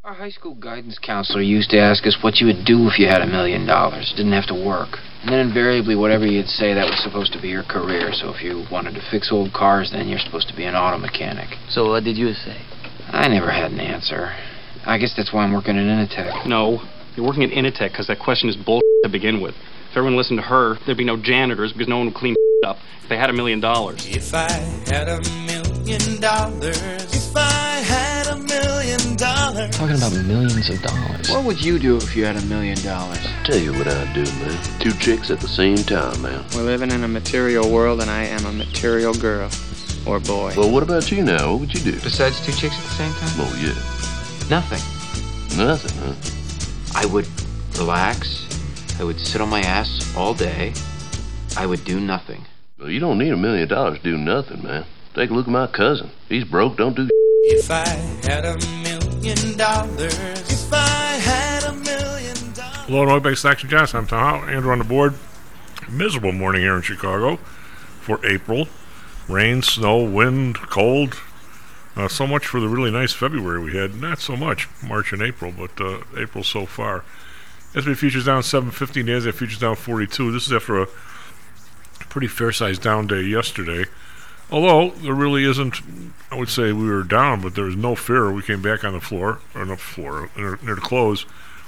Our high school guidance counselor used to ask us what you would do if you had $1 million. Didn't have to work. And then invariably, whatever you'd say, that was supposed to be your career. So if you wanted to fix old cars, then you're supposed to be an auto mechanic. So what did you say? I never had an answer. I guess that's why I'm working at Initech. No, you're working at Initech because that question is bull to begin with. If everyone listened to her, there'd be no janitors because no one would clean up if they had $1 million. If I had $1 million, if I had $1 million. Talking about millions of dollars. What would you do if you had $1 million? Tell you what I'd do, man. 2 chicks at the same time, man. We're living in a material world, and I am a material girl. Or boy. Well, what about you now? What would you do? Besides 2 chicks at the same time? Oh, yeah. Nothing. Nothing, huh? I would relax. I would sit on my ass all day. I would do nothing. Well, you don't need $1 million to do nothing, man. Take a look at my cousin. He's broke, don't do If I had $1 million. If I had $1 million. Hello, Illinois-based Action Johnson. I'm Tom Howell. Andrew on the board. Miserable morning here in Chicago for April. Rain, snow, wind, cold. So much for the really nice February we had. Not so much March and April, but April so far. S&P futures down 7.15. The NASDAQ futures down 42. This is after a pretty fair-sized down day yesterday. Although there really isn't, I would say we were down, but there was no fear. We came back on the floor, or not floor, near the close.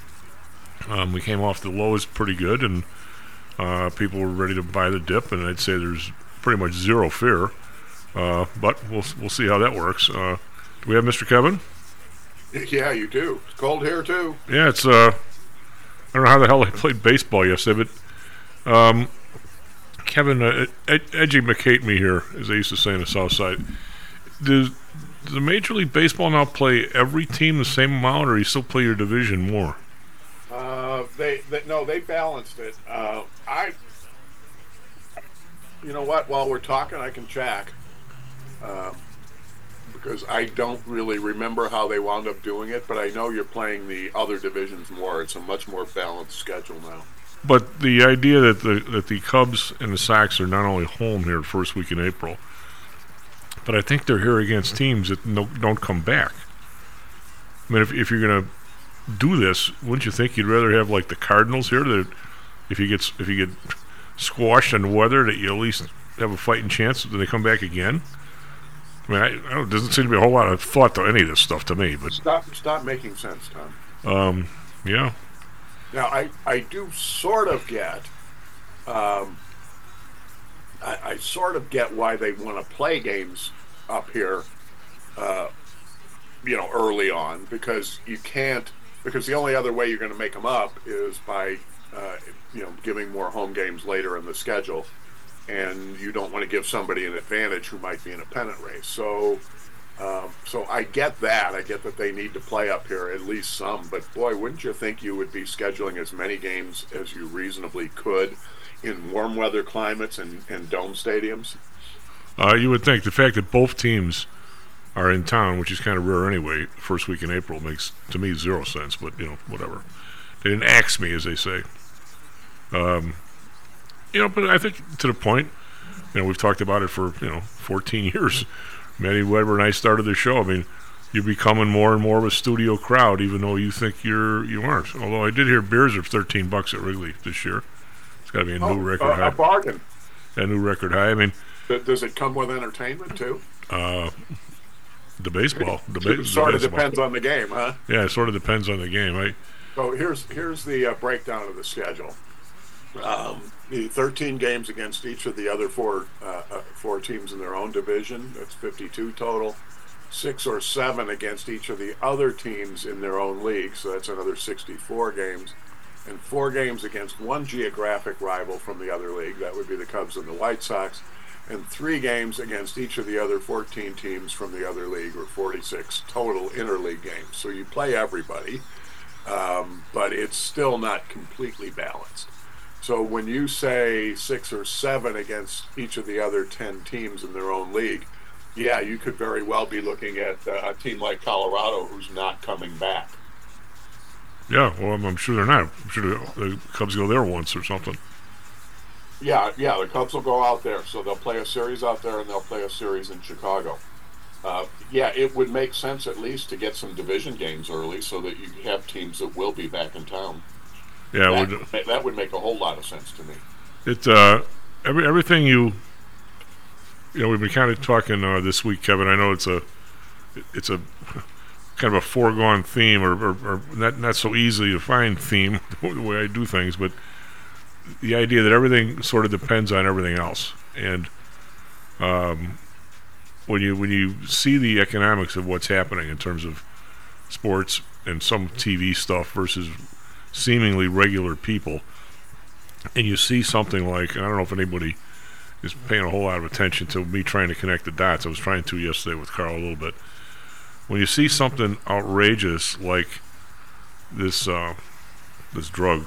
We came off the lows pretty good, and people were ready to buy the dip, and I'd say there's pretty much zero fear. But we'll see how that works. Do we have Mr. Kevin? Yeah, you do. It's cold here, too. Yeah, it's, I don't know how the hell I played baseball yesterday, but Kevin, educate me here, as they used to say in the South Side. Does the Major League Baseball now play every team the same amount, or you still play your division more? They balanced it. You know what? While we're talking, I can check. Because I don't really remember how they wound up doing it, but I know you're playing the other divisions more. It's a much more balanced schedule now. But the idea that the Cubs and the Sox are not only home here the first week in April, but I think they're here against teams that don't come back. I mean, if you're going to do this, wouldn't you think you'd rather have like the Cardinals here, that if you get squashed in the weather, that you at least have a fighting chance that they come back again? I mean, there doesn't seem to be a whole lot of thought to any of this stuff to me. But stop making sense, Tom. Yeah. Now, I do sort of get, I sort of get why they want to play games up here, early on, because the only other way you're going to make them up is by, giving more home games later in the schedule, and you don't want to give somebody an advantage who might be in a pennant race. So I get that. I get that they need to play up here, at least some. But, boy, wouldn't you think you would be scheduling as many games as you reasonably could in warm weather climates and dome stadiums? You would think. The fact that both teams are in town, which is kind of rare anyway, first week in April, makes, to me, zero sense. But, whatever. They didn't axe me, as they say. But I think to the point, we've talked about it for, 14 years. Matty Weber and I started the show. I mean, you're becoming more and more of a studio crowd, even though you think you aren't. Although I did hear beers are $13 at Wrigley this year. It's got to be a new record high. A bargain. A new record high. I mean, does it come with entertainment too? The baseball. It sort of depends on the game, huh? Yeah, it sort of depends on the game. So here's the breakdown of the schedule. The 13 games against each of the other four teams in their own division. That's 52 total. 6 or 7 against each of the other teams in their own league. So that's another 64 games. And 4 games against one geographic rival from the other league. That would be the Cubs and the White Sox. And 3 games against each of the other 14 teams from the other league, or 46 total interleague games. So you play everybody, but it's still not completely balanced. So when you say 6 or 7 against each of the other 10 teams in their own league, yeah, you could very well be looking at a team like Colorado who's not coming back. Yeah, well, I'm sure they're not. I'm sure the Cubs go there once or something. Yeah, the Cubs will go out there. So they'll play a series out there, and they'll play a series in Chicago. Yeah, it would make sense at least to get some division games early so that you have teams that will be back in town. Yeah, That would make a whole lot of sense to me. Everything we've been kind of talking this week, Kevin. I know it's a kind of a foregone theme, or not so easily to find theme the way I do things, but the idea that everything sort of depends on everything else, and when you see the economics of what's happening in terms of sports and some TV stuff versus seemingly regular people, and you see something like, I don't know if anybody is paying a whole lot of attention to me trying to connect the dots. I was trying to yesterday with Carl a little bit. When you see something outrageous like this drug,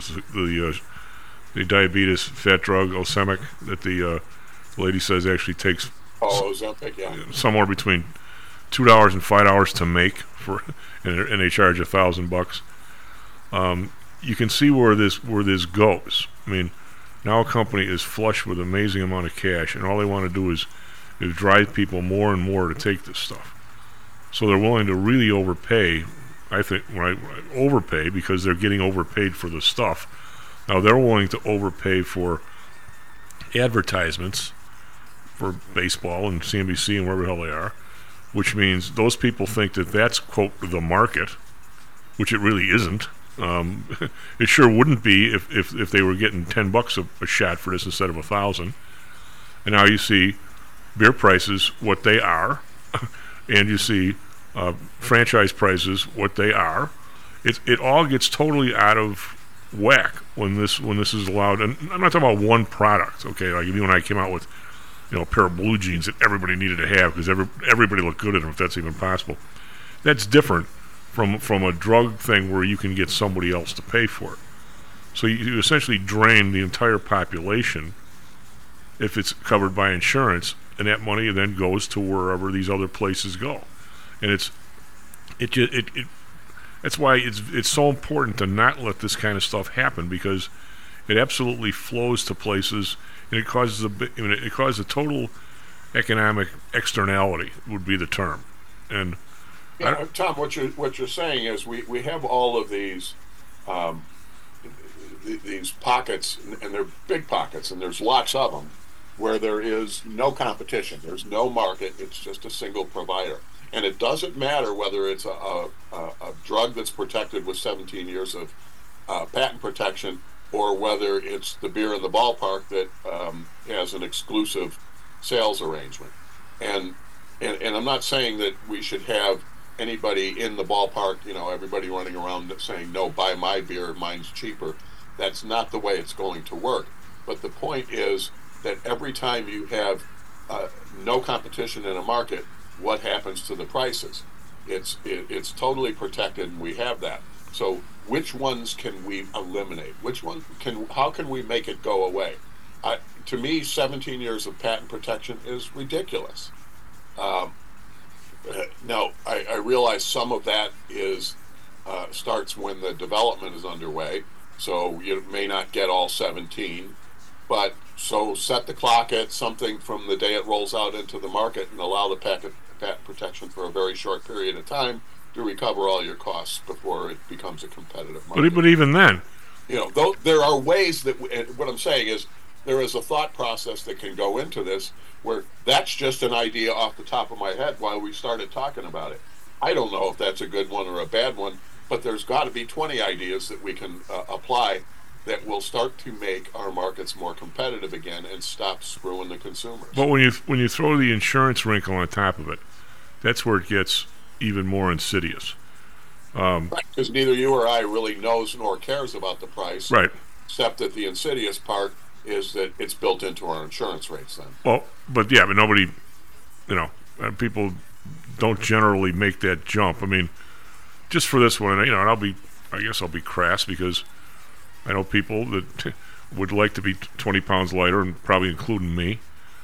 the diabetes fat drug Ozempic, that the lady says actually takes Ozempic, yeah, somewhere between $2 and $5 to make and they charge $1,000. You can see where this goes. I mean, now a company is flush with an amazing amount of cash, and all they want to do is drive people more and more to take this stuff. So they're willing to really overpay. I think overpay because they're getting overpaid for the stuff. Now they're willing to overpay for advertisements for baseball and CNBC and wherever the hell they are, which means those people think that that's, quote, the market, which it really isn't. It sure wouldn't be if they were getting $10 a shot for this instead of $1,000. And now you see beer prices what they are, and you see franchise prices what they are. It all gets totally out of whack when this is allowed. And I'm not talking about one product. Okay, like if you and I came out with a pair of blue jeans that everybody needed to have because everybody looked good in them, if that's even possible. That's different from a drug thing where you can get somebody else to pay for it. So you essentially drain the entire population if it's covered by insurance, and that money then goes to wherever these other places go. And that's why it's so important to not let this kind of stuff happen, because it absolutely flows to places, and it causes a total economic externality would be the term. And yeah, Tom, what you're saying is we have all of these pockets, and they're big pockets, and there's lots of them, where there is no competition, there's no market, it's just a single provider. And it doesn't matter whether it's a drug that's protected with 17 years of patent protection, or whether it's the beer in the ballpark that has an exclusive sales arrangement. And I'm not saying that we should have anybody in the ballpark, everybody running around saying, no, buy my beer, mine's cheaper. That's not the way it's going to work. But the point is that every time you have no competition in a market, what happens to the prices? It's totally protected, and we have that. So which ones can we eliminate? How can we make it go away? To me, 17 years of patent protection is ridiculous. Now, I realize some of that starts when the development is underway, so you may not get all 17, but so set the clock at something from the day it rolls out into the market and allow the patent protection for a very short period of time to recover all your costs before it becomes a competitive market. But even then, there are ways that what I'm saying is there is a thought process that can go into this, where that's just an idea off the top of my head while we started talking about it. I don't know if that's a good one or a bad one, but there's got to be 20 ideas that we can apply that will start to make our markets more competitive again and stop screwing the consumers. But when you throw the insurance wrinkle on top of it, that's where it gets even more insidious. Right, because neither you or I really knows nor cares about the price. Right. Except that the insidious part is that it's built into our insurance rates then. Well, but nobody, people don't generally make that jump. I mean, just for this one, and I guess I'll be crass because I know people that would like to be 20 pounds lighter, and probably including me.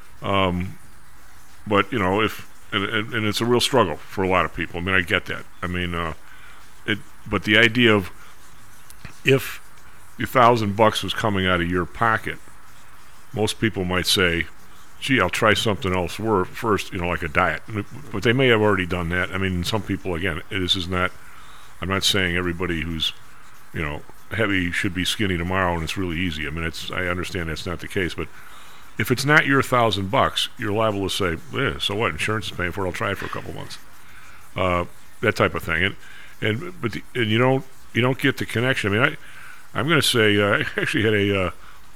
But and it's a real struggle for a lot of people. I mean, I get that. I mean, but the idea of if $1,000 was coming out of your pocket, most people might say, gee, I'll try something else first, like a diet. But they may have already done that. I mean, some people, again, this is not, I'm not saying everybody who's, heavy should be skinny tomorrow and it's really easy. I mean, I understand that's not the case, but if it's not your $1,000, you're liable to say, so what, insurance is paying for it, I'll try it for a couple months. That type of thing. And you don't get the connection. I mean, I'm going to say, I actually had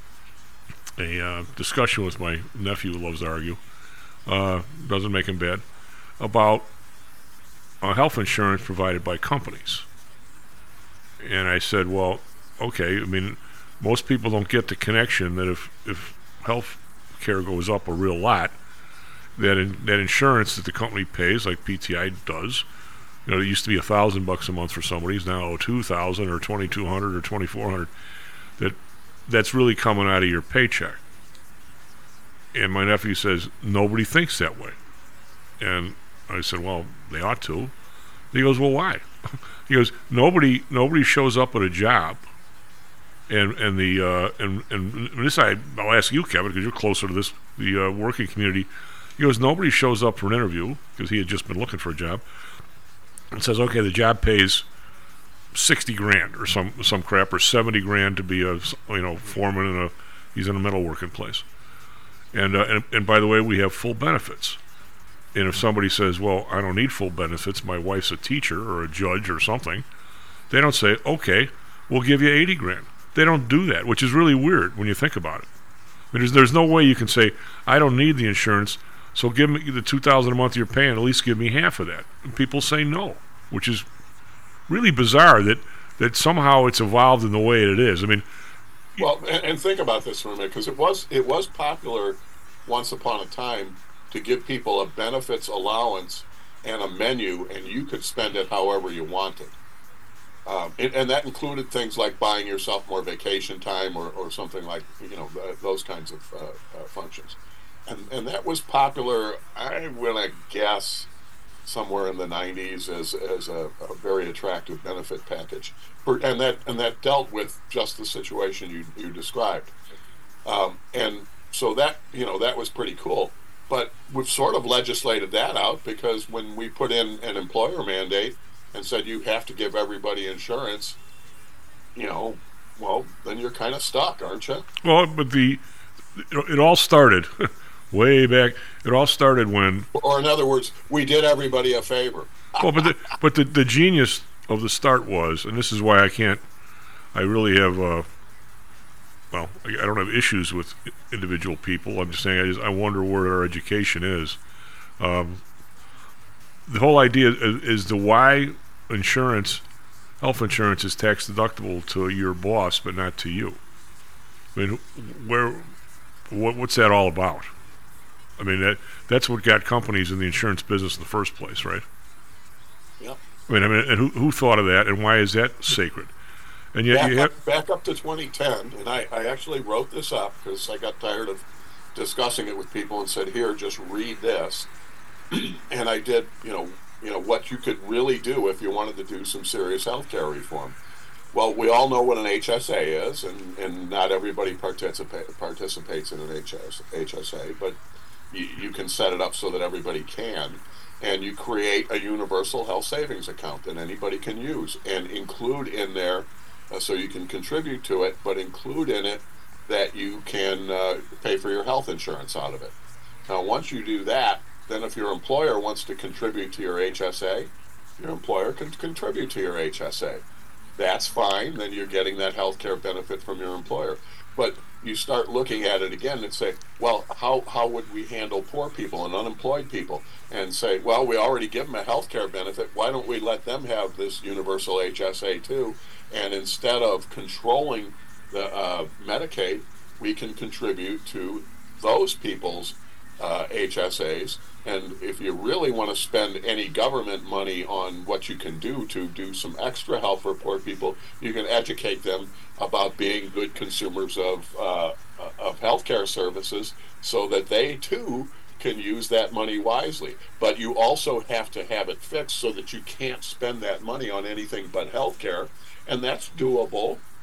a discussion with my nephew who loves to argue, doesn't make him bad, about health insurance provided by companies. And I said, well, okay, I mean, most people don't get the connection that if health care goes up a real lot, that insurance that the company pays, like PTI does, it used to be $1,000 a month for somebody, it's now $2,000 or $2,200 or $2,400. That's really coming out of your paycheck. And my nephew says, nobody thinks that way. And I said, well, they ought to. He goes, well, why? He goes, nobody shows up at a job, and this I'll ask you, Kevin, because you're closer to the working community. He goes, nobody shows up for an interview because he had just been looking for a job, and says, okay, the job pays $60,000 or some crap, or $70,000 to be a foreman he's in a metalworking place, and by the way, we have full benefits. And if somebody says, well, I don't need full benefits, my wife's a teacher or a judge or something, they don't say, okay, we'll give you $80,000. They don't do that, which is really weird when you think about it. I mean, there's no way you can say, I don't need the insurance, so give me the $2,000 a month you're paying, at least give me half of that. And people say no, which is really bizarre that somehow it's evolved in the way it is. I mean, well, and think about this for a minute, because it was popular once upon a time to give people a benefits allowance and a menu, and you could spend it however you wanted. And that included things like buying yourself more vacation time or something like, those kinds of functions. And that was popular, I'm going to guess, somewhere in the 90s as a very attractive benefit package. And that dealt with just the situation you described. And so that was pretty cool. But we've sort of legislated that out, because when we put in an employer mandate and said you have to give everybody insurance, well, then you're kind of stuck, aren't you? Well, but it all started way back. It all started when, or in other words, we did everybody a favor. Well, but the genius of the start was, and this is why I really have. Well, I don't have issues with individual people. I'm just saying I wonder where our education is. The whole idea is the why health insurance is tax deductible to your boss, but not to you. I mean, what's that all about? I mean, that's what got companies in the insurance business in the first place, right? Yeah. I mean, and who thought of that, and why is that sacred? And yet back up to 2010, and I actually wrote this up because I got tired of discussing it with people and said, here, just read this. And I did, what you could really do if you wanted to do some serious healthcare reform. Well, we all know what an HSA is, and not everybody participates in an HSA, but you can set it up so that everybody can. And you create a universal health savings account that anybody can use, and include in there, so you can contribute to it, but include in it that you can pay for your health insurance out of it. Now, once you do that, then if your employer wants to contribute to your HSA, your employer can contribute to your HSA. That's fine, then you're getting that health care benefit from your employer. But you start looking at it again and say, well, how would we handle poor people and unemployed people? And say, well, we already give them a health care benefit. Why don't we let them have this universal HSA too? And instead of controlling the Medicaid, we can contribute to those people's HSAs. And if you really want to spend any government money on what you can do to do some extra help for poor people, you can educate them about being good consumers of healthcare services, so that they too can use that money wisely. But you also have to have it fixed so that you can't spend that money on anything but healthcare, and that's doable.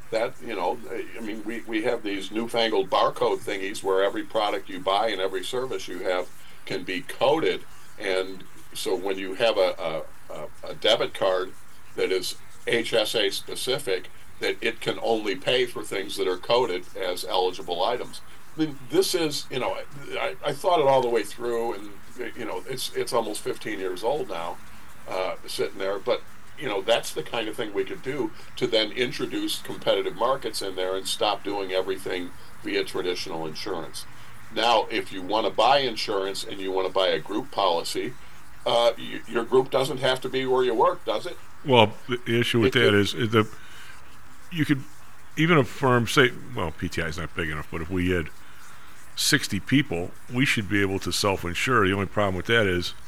that, I mean, we have these newfangled barcode thingies where every product you buy and every service you have can be coded. And so when you have a debit card that is HSA specific, that it can only pay for things that are coded as eligible items. I mean, this is, I thought it all the way through, and, it's almost 15 years old now, sitting there, but that's the kind of thing we could do to then introduce competitive markets in there and stop doing everything via traditional insurance. Now, if you want to buy insurance and you want to buy a group policy, your group doesn't have to be where you work, does it? Well, the issue with that is you could, even a firm, say, well, PTI is not big enough, but if we had 60 people, we should be able to self-insure. The only problem with that is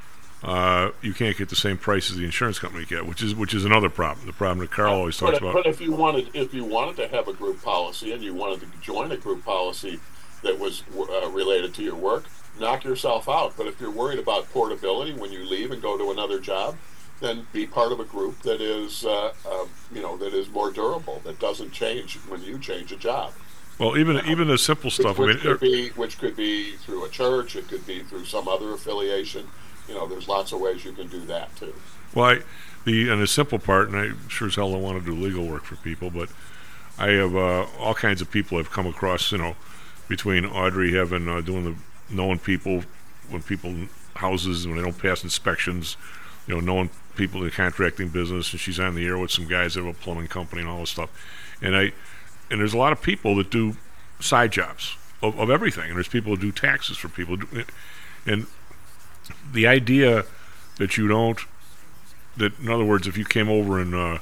you can't get the same price as the insurance company get, which is another problem. The problem that Carl always talks about. But if you wanted to have a group policy and you wanted to join a group policy that was related to your work, knock yourself out. But if you're worried about portability when you leave and go to another job, then be part of a group that is that is more durable, that doesn't change when you change a job. Well, even the simple stuff. Which could be through a church. It could be through some other affiliation. There's lots of ways you can do that too. Well, the simple part, and I sure as hell don't want to do legal work for people, but I have all kinds of people I've come across. Between Audrey having knowing people when people houses when they don't pass inspections, knowing people in the contracting business, and she's on the air with some guys that have a plumbing company and all this stuff, and there's a lot of people that do side jobs of everything, and there's people who do taxes for people, and the idea that you don't, that in other words, if you came over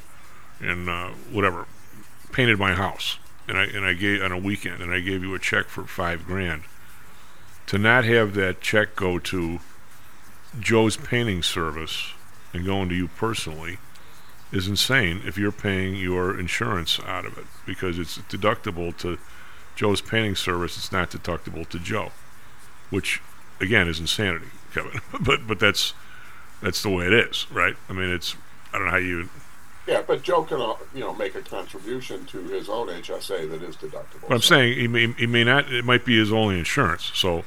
and whatever, painted my house, and I gave on a weekend, and I gave you a check for $5,000, to not have that check go to Joe's painting service and going to you personally is insane if you're paying your insurance out of it, because it's deductible to Joe's painting service. It's not deductible to Joe, which again is insanity, Kevin. but that's the way it is, right? I mean, I don't know how you. Yeah, but Joe can make a contribution to his own HSA that is deductible. But I'm saying he may not. It might be his only insurance. So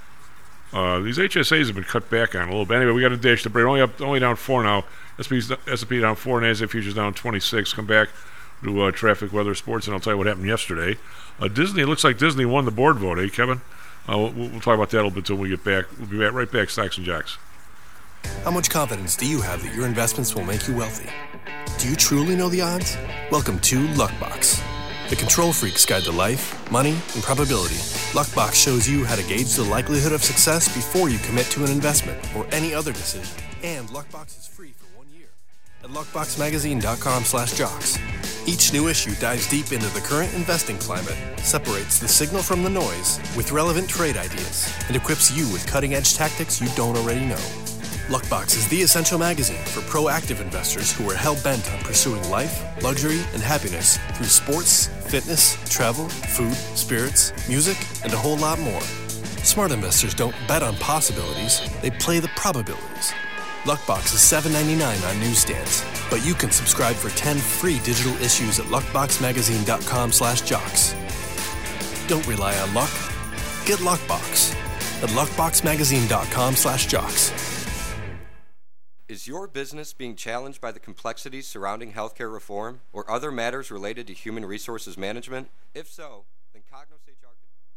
these HSAs have been cut back on a little bit. Anyway, we got to dash the break. Only down 4 now. S&P down 4, NASDAQ futures down 26. Come back to traffic, weather, sports, and I'll tell you what happened yesterday. Disney. It looks like Disney won the board vote, eh, Kevin? We'll talk about that a little bit until we get back. We'll be right back. Stocks and Jocks. How much confidence do you have that your investments will make you wealthy? Do you truly know the odds? Welcome to Luckbox. The control freak's guide to life, money, and probability. Luckbox shows you how to gauge the likelihood of success before you commit to an investment or any other decision. And Luckbox is free for 1 year at luckboxmagazine.com/jocks. Each new issue dives deep into the current investing climate, separates the signal from the noise with relevant trade ideas, and equips you with cutting-edge tactics you don't already know. Luckbox is the essential magazine for proactive investors who are hell-bent on pursuing life, luxury, and happiness through sports, fitness, travel, food, spirits, music, and a whole lot more. Smart investors don't bet on possibilities, they play the probabilities. Luckbox is $7.99 on newsstands, but you can subscribe for 10 free digital issues at luckboxmagazine.com/jocks. Don't rely on luck. Get Luckbox at luckboxmagazine.com/jocks. Is your business being challenged by the complexities surrounding healthcare reform or other matters related to human resources management? If so, then Cognos HR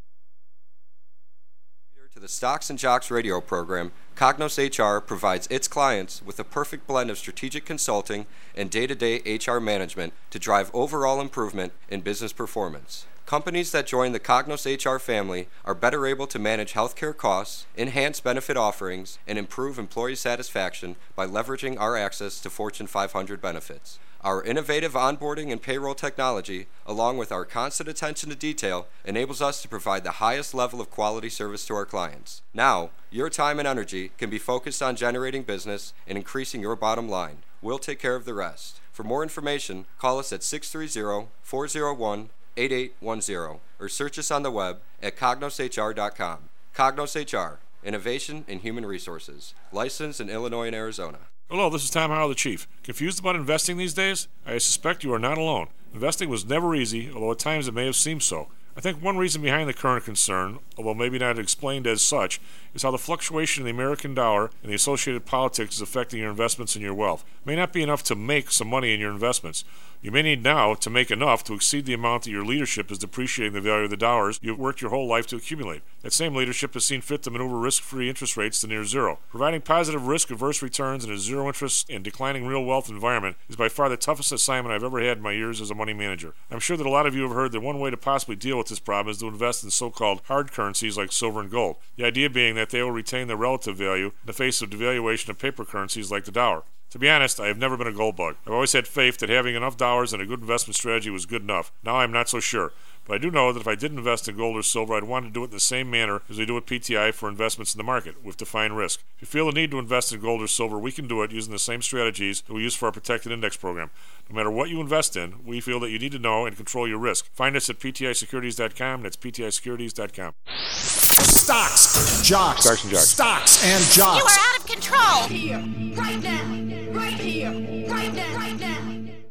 to the Stocks and Jocks radio program. Cognos HR provides its clients with a perfect blend of strategic consulting and day-to-day HR management to drive overall improvement in business performance. Companies that join the Cognos HR family are better able to manage healthcare costs, enhance benefit offerings, and improve employee satisfaction by leveraging our access to Fortune 500 benefits. Our innovative onboarding and payroll technology, along with our constant attention to detail, enables us to provide the highest level of quality service to our clients. Now, your time and energy can be focused on generating business and increasing your bottom line. We'll take care of the rest. For more information, call us at 630-401-8810 or search us on the web at cognoshr.com. Cognos HR, innovation in human resources. Licensed in Illinois and Arizona. Hello, this is Tom Howell, the Chief. Confused about investing these days? I suspect you are not alone. Investing was never easy, although at times it may have seemed so. I think one reason behind the current concern, although maybe not explained as such, is how the fluctuation in the American dollar and the associated politics is affecting your investments and your wealth. It may not be enough to make some money in your investments. You may need now to make enough to exceed the amount that your leadership is depreciating the value of the dollars you've worked your whole life to accumulate. That same leadership has seen fit to maneuver risk-free interest rates to near zero. Providing positive risk-averse returns in a zero-interest and declining real wealth environment is by far the toughest assignment I've ever had in my years as a money manager. I'm sure that a lot of you have heard that one way to possibly deal with this problem is to invest in so-called hard currencies like silver and gold. The idea being that they will retain their relative value in the face of devaluation of paper currencies like the dollar. To be honest, I have never been a gold bug. I've always had faith that having enough dollars and a good investment strategy was good enough. Now I'm not so sure. But I do know that if I did invest in gold or silver, I'd want to do it in the same manner as we do at PTI for investments in the market, with defined risk. If you feel the need to invest in gold or silver, we can do it using the same strategies that we use for our protected index program. No matter what you invest in, we feel that you need to know and control your risk. Find us at PTIsecurities.com. That's PTIsecurities.com. Stocks, jocks, Stocks and jocks. Stocks and jocks. You are out of control. Here, right now, right here, right now, right now.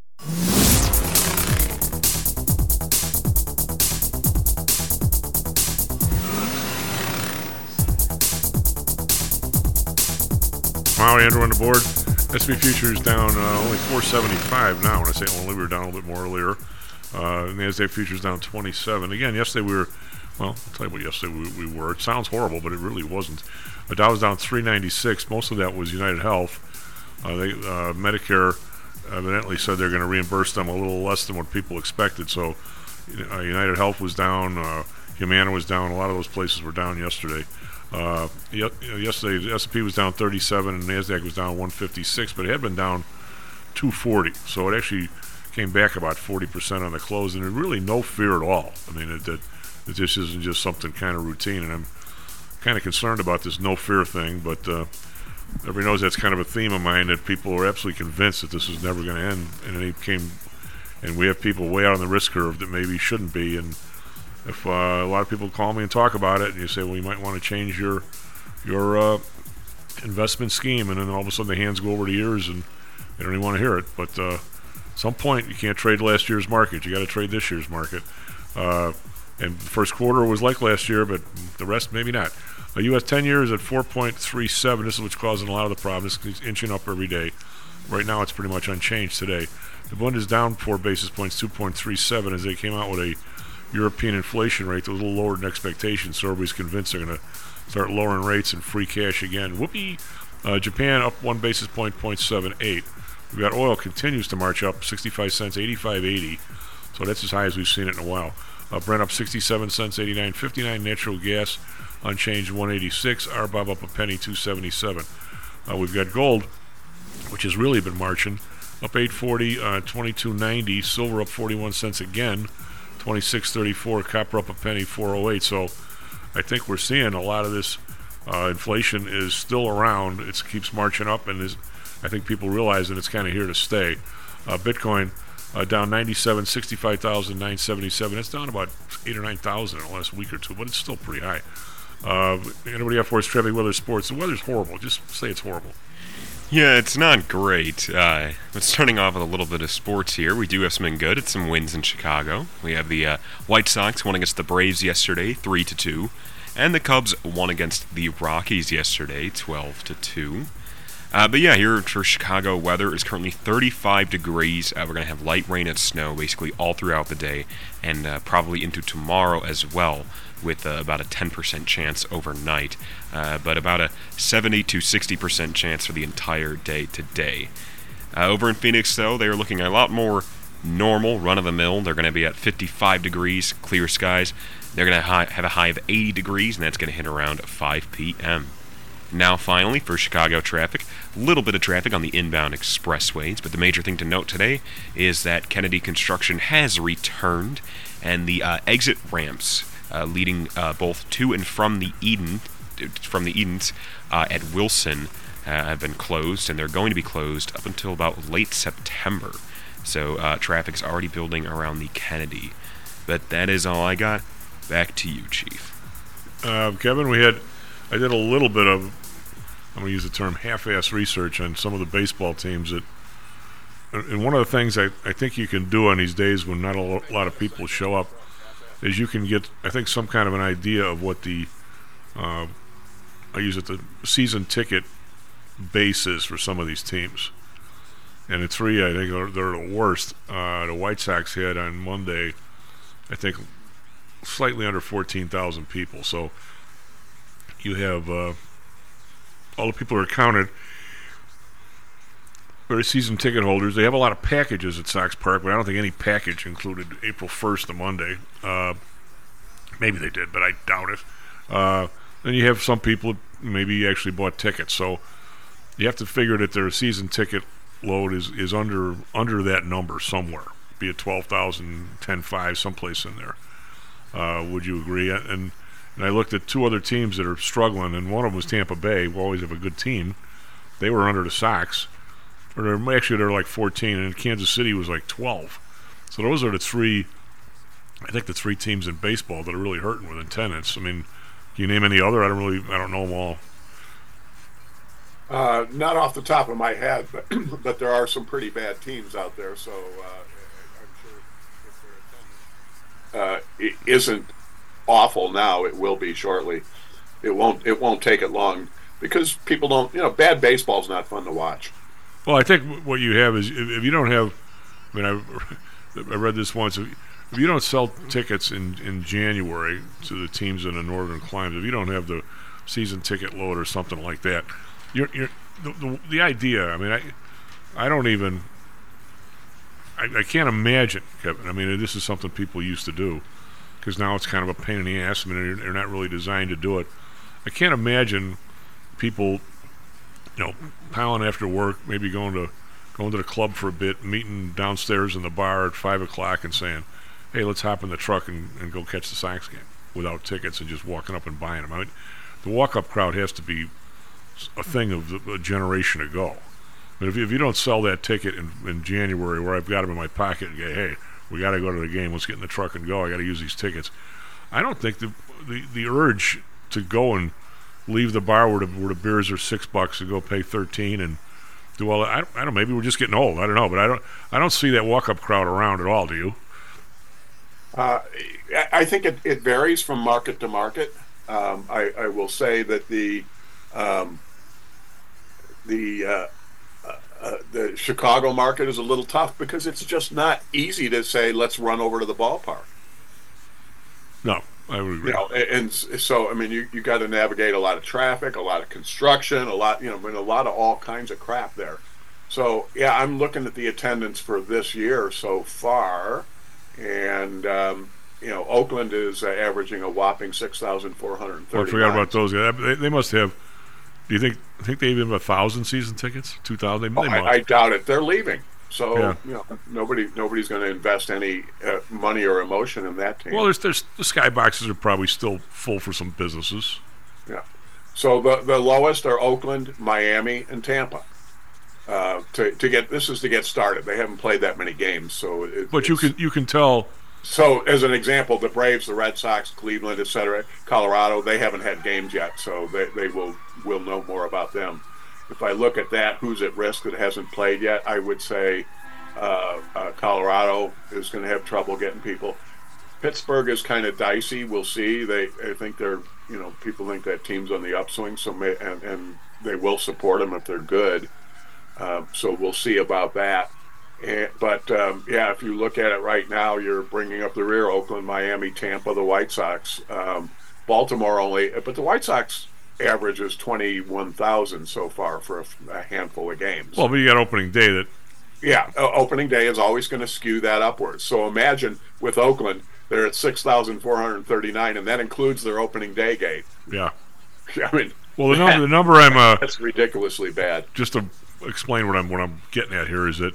Wow, Andrew on the board. S&P futures down only 475 now. When I say only, we were down a little bit more earlier. NASDAQ futures down 27. Again, yesterday we were, well, I'll tell you what yesterday we were. It sounds horrible, but it really wasn't. The Dow was down 396. Most of that was United Health. Medicare evidently said they're going to reimburse them a little less than what people expected. So United Health was down. Humana was down. A lot of those places were down yesterday. Yesterday, the S&P was down 37 and NASDAQ was down 156, but it had been down 240. So it actually came back about 40% on the close, and really no fear at all. I mean, it just isn't just something kind of routine, and I'm kind of concerned about this no fear thing, but everybody knows that's kind of a theme of mine, that people are absolutely convinced that this is never going to end, and we have people way out on the risk curve that maybe shouldn't be, and if a lot of people call me and talk about it, and you say, well, you might want to change your investment scheme, and then all of a sudden the hands go over the ears and they don't even want to hear it. But at some point, you can't trade last year's market. You got to trade this year's market. And the first quarter was like last year, but the rest maybe not. U.S. 10 years at 4.37. This is what's causing a lot of the problems. It's inching up every day. Right now, it's pretty much unchanged today. The Bund is down 4 basis points, 2.37, as they came out with a European inflation rate that was a little lower than expectations, so everybody's convinced they're going to start lowering rates and free cash again. Whoopee! Japan up 1 basis point, 0.78. We've got oil continues to march up 65 cents, 85.80. So that's as high as we've seen it in a while. Brent up 67 cents, 89.59. Natural gas unchanged, 186. RBOB up a penny, 277. We've got gold, which has really been marching, up 840, 22.90. Silver up 41 cents again, 26.34. Copper up a penny, 408. So I think we're seeing a lot of this inflation is still around. It keeps marching up, and I think people realize that it's kind of here to stay. Bitcoin down 97, 65,977. It's down about 8,000 or 9,000 in the last week or two, but it's still pretty high. Anybody have for us traffic, weather, sports? The weather's horrible. Just say it's horrible. Yeah, it's not great. But starting off with a little bit of sports here, we do have something good. It's some wins in Chicago. We have the White Sox won against the Braves yesterday, 3-2, and the Cubs won against the Rockies yesterday, 12-2. But yeah, here for Chicago, weather is currently 35 degrees. We're going to have light rain and snow basically all throughout the day, and probably into tomorrow as well, with about a 10% chance overnight, but about a 70 to 60% chance for the entire day today. Over in Phoenix, though, they are looking a lot more normal, run-of-the-mill. They're going to be at 55 degrees, clear skies. They're going to have a high of 80 degrees, and that's going to hit around 5 p.m. Now, finally, for Chicago traffic, a little bit of traffic on the inbound expressways, but the major thing to note today is that Kennedy construction has returned, and the exit ramps leading both to and from the Edens at Wilson have been closed, and they're going to be closed up until about late September. So traffic's already building around the Kennedy. But that is all I got. Back to you, Chief. Kevin, I did a little bit of, I'm going to use the term half-ass research on some of the baseball teams that and one of the things I think you can do on these days when not a lot of people show up is you can get, I think, some kind of an idea of what the the season ticket base is for some of these teams. And the three, I think, they're the worst. The White Sox had on Monday, I think, slightly under 14,000 people. So you have all the people are counted. For season ticket holders, they have a lot of packages at Sox Park, but I don't think any package included April 1st to Monday. Maybe they did, but I doubt it. Then you have some people that maybe actually bought tickets. So you have to figure that their season ticket load is under that number somewhere, be it 12,000, 10.5, someplace in there. Would you agree? And I looked at two other teams that are struggling, and one of them was Tampa Bay, who always have a good team. They were under the Sox. Or they're like 14, and Kansas City was like 12. So those are the three teams in baseball that are really hurting with attendance. I mean, can you name any other? I don't know them all. Not off the top of my head, but there are some pretty bad teams out there. So I'm sure if their attendance isn't awful now, it will be shortly. It won't take it long because people don't. Bad baseball's not fun to watch. Well, I think what you have is if you don't have. I mean, I read this once. If you don't sell tickets in January to the teams in the northern climes, if you don't have the season ticket load or something like that, the idea. I mean, I don't even. I can't imagine, Kevin. I mean, this is something people used to do because now it's kind of a pain in the ass. I mean, they're not really designed to do it. I can't imagine people, piling after work, maybe going to the club for a bit, meeting downstairs in the bar at 5 o'clock and saying, hey, let's hop in the truck and go catch the Sox game without tickets and just walking up and buying them. I mean, the walk-up crowd has to be a thing of a generation ago. I mean, if you don't sell that ticket in January where I've got them in my pocket and go, hey, we got to go to the game, let's get in the truck and go, I got to use these tickets. I don't think the urge to go and leave the bar where the beers are $6 and go pay $13 and do all that. I don't know. Maybe we're just getting old. I don't know, but I don't see that walk-up crowd around at all. Do you? I think it varies from market to market. I will say that the Chicago market is a little tough because it's just not easy to say let's run over to the ballpark. No, I would agree. And so I mean, you got to navigate a lot of traffic, a lot of construction, a lot of all kinds of crap there. So yeah, I'm looking at the attendance for this year so far, and Oakland is averaging a whopping 6,430. Well, I forgot about those guys. They must have. Do you think they even have 1,000 season tickets? 2,000? I doubt it. They're leaving. So nobody's going to invest any money or emotion in that team. Well, there's the skyboxes are probably still full for some businesses. Yeah. So the lowest are Oakland, Miami, and Tampa. To get started. They haven't played that many games, so. You can tell. So, as an example, the Braves, the Red Sox, Cleveland, etc., Colorado, they haven't had games yet, so they will know more about them. If I look at that, who's at risk that hasn't played yet, I would say Colorado is going to have trouble getting people. Pittsburgh is kind of dicey. We'll see. I think they're, people think that team's on the upswing, and they will support them if they're good. So we'll see about that. But if you look at it right now, you're bringing up the rear: Oakland, Miami, Tampa, the White Sox, Baltimore only. But the White Sox average is 21,000 so far for a handful of games. Well, but you got opening day opening day is always going to skew that upwards. So imagine with Oakland, they're at 6,439, and that includes their opening day gate. Yeah. I mean, well, the number I'm that's ridiculously bad. Just to explain what I'm getting at here is that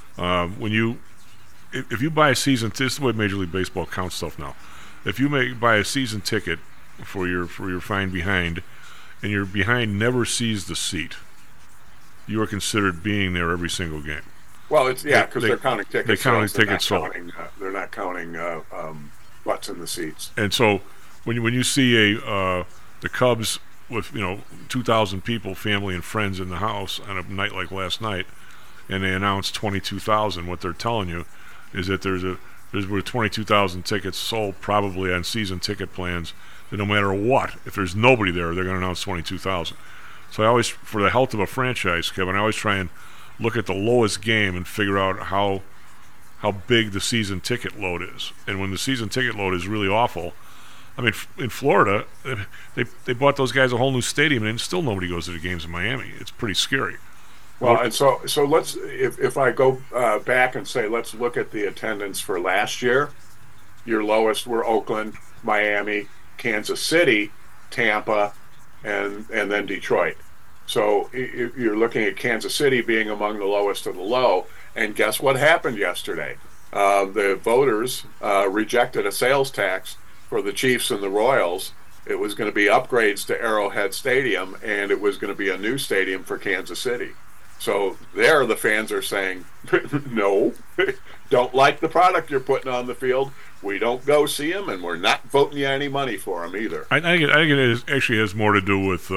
if you buy a season, this is the way Major League Baseball counts stuff now. If you buy a season ticket for your fine behind, and your behind never sees the seat, you are considered being there every single game. Well, it's because they're counting tickets. They're counting tickets sold. They're not counting butts in the seats. And so when you see the Cubs with 2,000 people, family and friends in the house on a night like last night, and they announce 22,000, what they're telling you is that there's 22,000 tickets sold probably on season ticket plans, that no matter what, if there's nobody there, they're going to announce 22,000. So I always, for the health of a franchise, Kevin, I always try and look at the lowest game and figure out how big the season ticket load is. And when the season ticket load is really awful, I mean, in Florida, they bought those guys a whole new stadium, and still nobody goes to the games in Miami. It's pretty scary. Well, and so let's, if I go back and say, let's look at the attendance for last year. Your lowest were Oakland, Miami, Kansas City, Tampa, and then Detroit. So you're looking at Kansas City being among the lowest of the low. And guess what happened yesterday? The voters rejected a sales tax for the Chiefs and the Royals. It was going to be upgrades to Arrowhead Stadium, and it was going to be a new stadium for Kansas City. So there the fans are saying, no, don't like the product you're putting on the field. We don't go see them, and we're not voting you any money for them either. I think it actually has more to do with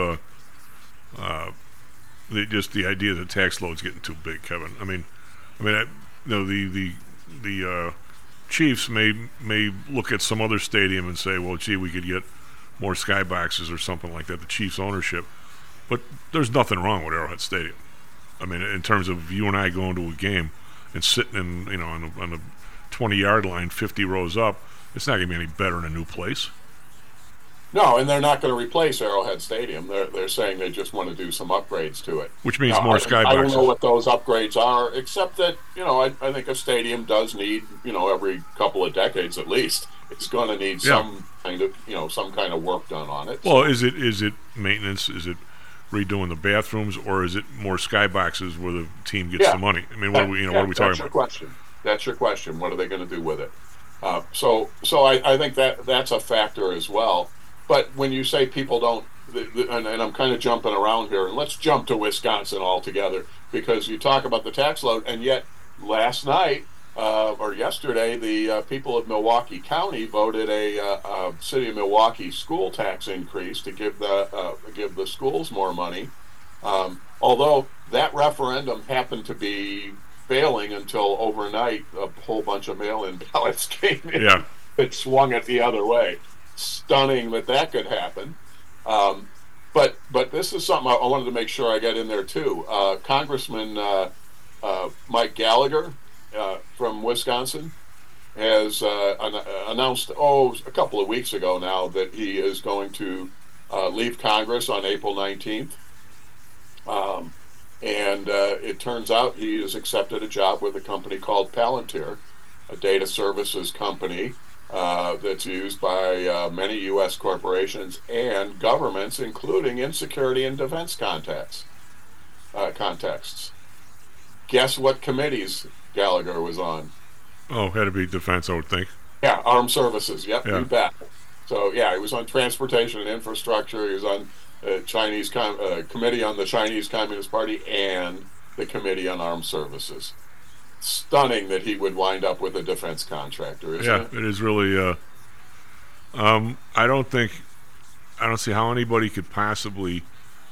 just the idea that tax load's getting too big, Kevin. The Chiefs may look at some other stadium and say, well, gee, we could get more skyboxes or something like that, the Chiefs ownership. But there's nothing wrong with Arrowhead Stadium. I mean, in terms of you and I going to a game and sitting on the 20-yard line, 50 rows up, it's not going to be any better in a new place. No, and they're not going to replace Arrowhead Stadium. They're saying they just want to do some upgrades to it. Which means more skyboxes. I don't know what those upgrades are, except that, I think a stadium does need, every couple of decades at least, it's going to need some kind of work done on it. Well, is it maintenance? Is it redoing the bathrooms, or is it more skyboxes where the team gets the money? I mean, what are we talking That's your about? question. That's your question. What are they going to do with it? So I think that's a factor as well. But when you say people don't, and I'm kind of jumping around here, and let's jump to Wisconsin altogether, because you talk about the tax load, and yet last night or yesterday, the people of Milwaukee County voted a City of Milwaukee school tax increase to give the schools more money. Although that referendum happened to be failing until overnight, a whole bunch of mail-in ballots came in. Yeah. It swung it the other way. Stunning that could happen. But this is something I wanted to make sure I get in there too. Congressman Mike Gallagher from Wisconsin has announced a couple of weeks ago now that he is going to leave Congress on April 19th. And it turns out he has accepted a job with a company called Palantir, a data services company that's used by many U.S. corporations and governments, including in security and defense contexts. Guess what committees Gallagher was on? Oh, had to be defense, I would think. Yeah, armed services. Yep, Yeah. you bet. So, he was on transportation and infrastructure. He was on Chinese committee on the Chinese Communist Party and the Committee on Armed Services. Stunning that he would wind up with a defense contractor, isn't it? It is really. I don't see how anybody could possibly,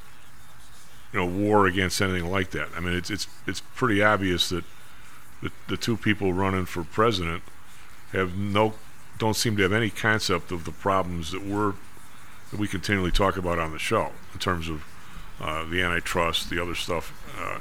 war against anything like that. I mean, it's pretty obvious that the two people running for president don't seem to have any concept of the problems that we continually talk about on the show in terms of the antitrust, the other stuff,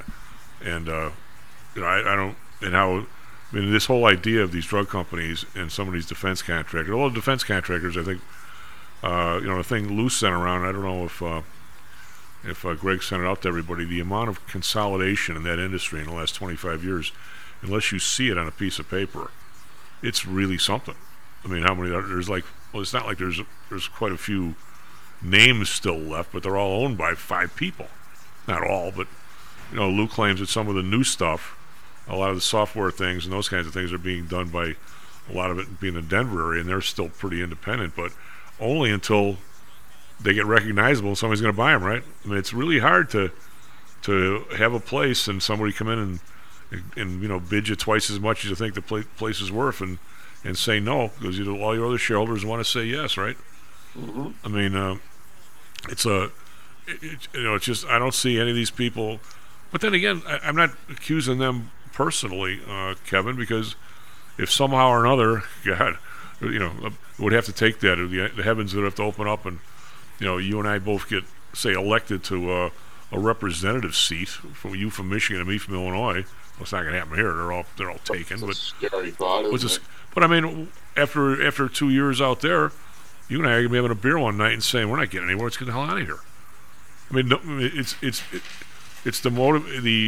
I don't. And how, this whole idea of these drug companies and some of these defense contractors, all the defense contractors, I think, the thing Lou sent around, I don't know if Greg sent it out to everybody, the amount of consolidation in that industry in the last 25 years, unless you see it on a piece of paper, it's really something. I mean, how many, it's not like there's quite a few names still left, but they're all owned by 5 people. Not all, but, Lou claims that some of the new stuff, a lot of the software things and those kinds of things are being done by a lot of it being in the Denver area, and they're still pretty independent, but only until they get recognizable and somebody's going to buy them, right? I mean, it's really hard to have a place and somebody come in and bid you twice as much as you think the place is worth and say no, because all your other shareholders want to say yes, right? Mm-hmm. I mean, it's just, I don't see any of these people But then again, I'm not accusing them personally, Kevin, because if somehow or another, God, it would have to take that, or the heavens would have to open up, and you and I both get, say, elected to a representative seat, from you from Michigan and me from Illinois. Well, it's not going to happen here. They're all taken. It's a scary thought, isn't it? But I mean, after 2 years out there, you and I are going to be having a beer one night and saying, we're not getting anywhere. Let's get the hell out of here. I mean, it's the motive.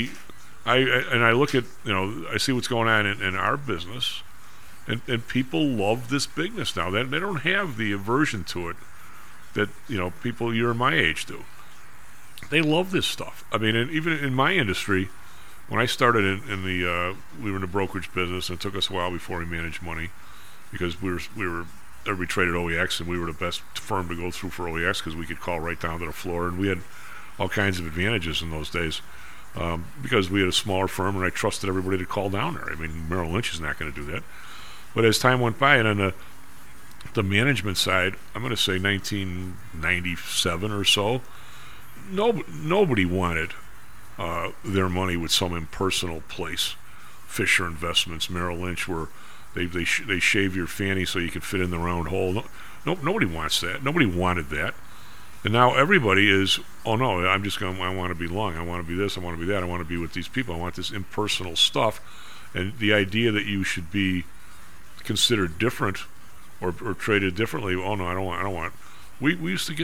I look at, I see what's going on in our business, and people love this bigness now. They don't have the aversion to it that people your my age do. They love this stuff. I mean, and even in my industry, when I started we were in the brokerage business, and it took us a while before we managed money, because we traded OEX, and we were the best firm to go through for OEX because we could call right down to the floor, and we had all kinds of advantages in those days because we had a smaller firm, and I trusted everybody to call down there. I mean, Merrill Lynch is not going to do that. But as time went by, and on the management side, I'm going to say 1997 or so, nobody wanted their money with some impersonal place. Fisher Investments, Merrill Lynch, where they shave your fanny so you can fit in the round hole. Nobody wants that. Nobody wanted that. And now everybody is, oh no, I want to be long. I want to be this. I want to be that. I want to be with these people. I want this impersonal stuff. And the idea that you should be considered different or treated differently, oh no, I don't want. We used to get,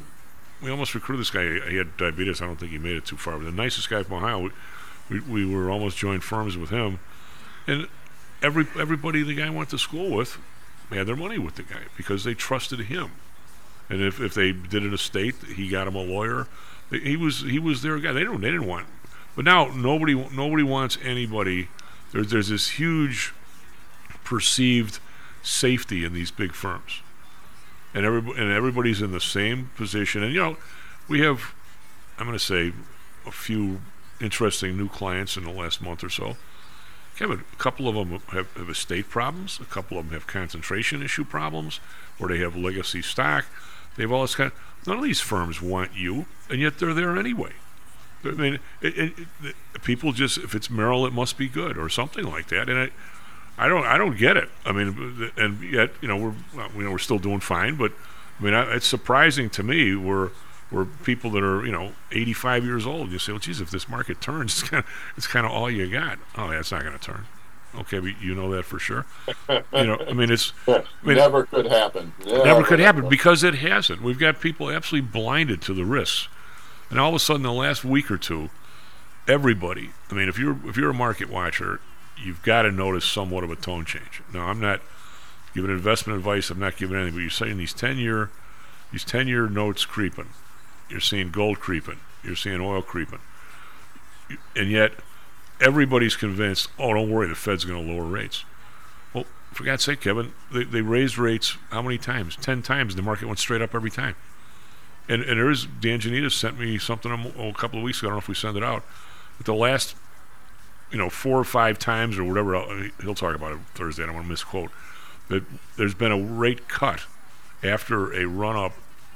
we almost recruited this guy. He had diabetes. I don't think he made it too far. But the nicest guy from Ohio, we were almost joined firms with him. And everybody the guy went to school with had their money with the guy because they trusted him. And if they did an estate, he got him a lawyer. He was their guy. They didn't want. But now nobody wants anybody. There's this huge perceived safety in these big firms, and everybody's in the same position. And we have, I'm going to say, a few interesting new clients in the last month or so. Kevin, a couple of them have estate problems. A couple of them have concentration issue problems, where they have legacy stock. They have all this kind of, none of these firms want you, and yet they're there anyway. I mean, people just, if it's Merrill, it must be good, or something like that. And I don't get it. I mean, and yet we're still doing fine. But I mean, it's surprising to me where people that are 85 years old, you say, well, geez, if this market turns, it's kind of all you got. Oh, yeah, it's not going to turn. Okay, but you know that for sure. I mean, never could happen. Never could happen because it hasn't. We've got people absolutely blinded to the risks, and all of a sudden, the last week or two, everybody. I mean, if you're a market watcher, you've got to notice somewhat of a tone change. Now, I'm not giving investment advice. I'm not giving anything. But you're saying these 10-year notes creeping. You're seeing gold creeping. You're seeing oil creeping, and yet everybody's convinced, oh, don't worry, the Fed's going to lower rates. Well, for God's sake, Kevin, they raised rates how many times? 10 times. The market went straight up every time. And Dan Janitas sent me something a couple of weeks ago. I don't know if we sent it out. But the last, 4 or 5 times or whatever, he'll talk about it Thursday. I don't want to misquote. That there's been a rate cut after a run-up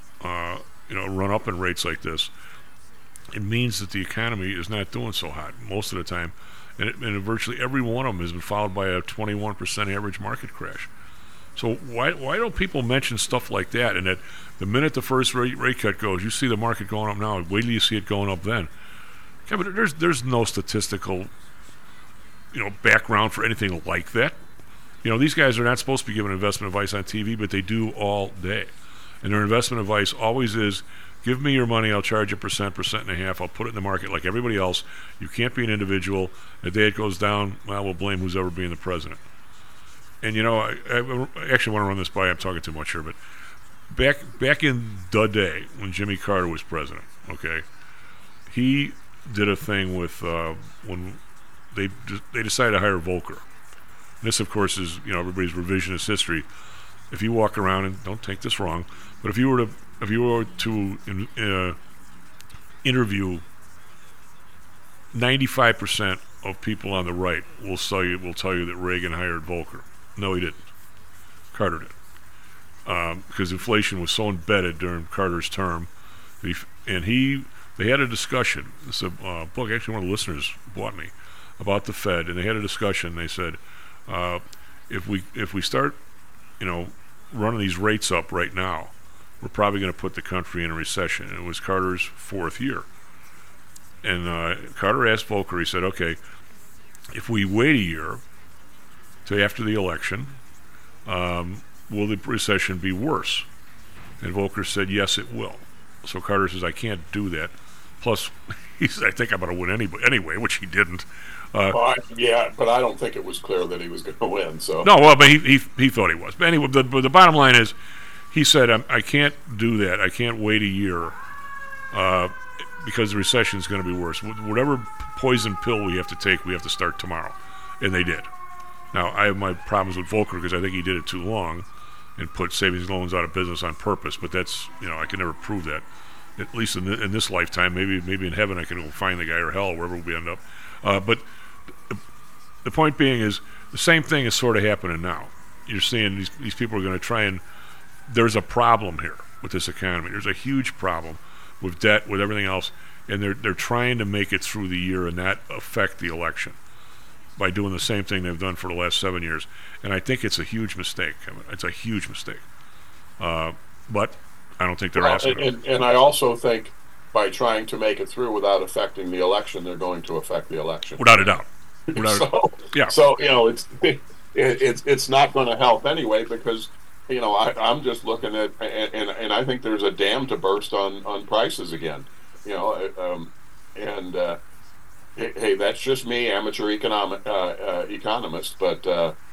in rates like this. It means that the economy is not doing so hot most of the time, and virtually every one of them has been followed by a 21% average market crash. So why don't people mention stuff like that? And that the minute the first rate cut goes, you see the market going up now. Wait till you see it going up then. Kevin, there's no statistical background for anything like that. These guys are not supposed to be giving investment advice on TV, but they do all day, and their investment advice always is, give me your money, I'll charge you 1.5%, I'll put it in the market like everybody else. You can't be an individual. The day it goes down, well, we'll blame who's ever being the president. And I actually want to run this by, I'm talking too much here, but back in the day when Jimmy Carter was president, okay, he did a thing with when they decided to hire Volcker. And this, of course, is everybody's revisionist history. If you walk around, and don't take this wrong, but if you were to interview 95% of people on the right, will tell you that Reagan hired Volcker. No, he didn't. Carter did, because inflation was so embedded during Carter's term, and he they had a discussion. It's a book, actually one of the listeners bought me, about the Fed, and they had a discussion. They said, if we start, running these rates up right now, we're probably going to put the country in a recession. And it was Carter's 4th year. And Carter asked Volcker, he said, okay, if we wait a year till after the election, will the recession be worse? And Volcker said, yes, it will. So Carter says, I can't do that. Plus, he said, I think I'm going to win anyway, which he didn't. But I don't think it was clear that he was going to win. So no, well, but he thought he was. But anyway, the bottom line is, he said, I can't do that. I can't wait a year because the recession is going to be worse. Whatever poison pill we have to take, we have to start tomorrow. And they did. Now, I have my problems with Volcker because I think he did it too long and put savings loans out of business on purpose. But that's, I can never prove that. At least in this lifetime. Maybe in heaven I can go find the guy, or hell, wherever we end up. But the point being is, the same thing is sort of happening now. You're seeing these people are going to try and... There's a problem here with this economy. There's a huge problem with debt, with everything else, and they're trying to make it through the year and not affect the election by doing the same thing they've done for the last 7 years. And I think it's a huge mistake, Kevin. It's a huge mistake. But I don't think they're asking them. And I also think by trying to make it through without affecting the election, they're going to affect the election. Without a doubt. So it's not going to help anyway, because I'm just looking at, and I think there's a dam to burst on prices again. Hey, that's just me, amateur economist, but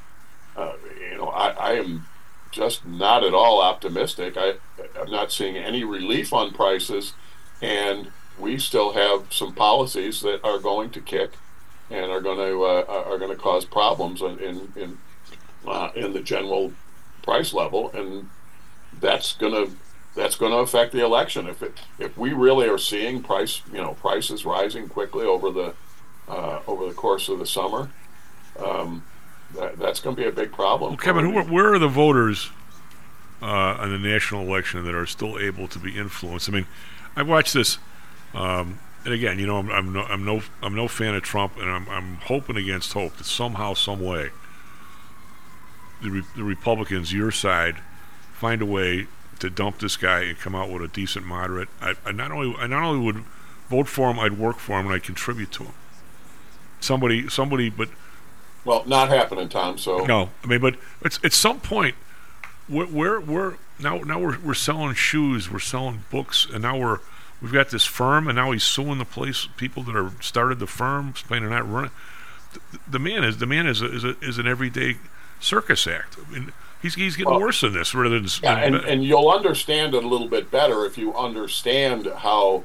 I am just not at all optimistic. I'm not seeing any relief on prices, and we still have some policies that are going to kick and are going to cause problems in the general price level, and that's going to affect the election. If we really are seeing prices rising quickly over the course of the summer, that's going to be a big problem. Well, Kevin, where are the voters on the national election that are still able to be influenced? I mean, I watched this, and again, I'm no fan of Trump, and I'm hoping against hope that somehow, some way, the Republicans, your side, find a way to dump this guy and come out with a decent moderate. I not only would vote for him, I'd work for him, and I'd contribute to him. Somebody, but well, not happening, Tom. So no, I mean, but at some point, we're now selling shoes, we're selling books, and now we've got this firm, and now he's suing the people that are started the firm, saying they're not running. The man is an everyday circus act. I mean, he's getting worse than this, rather than and you'll understand it a little bit better if you understand how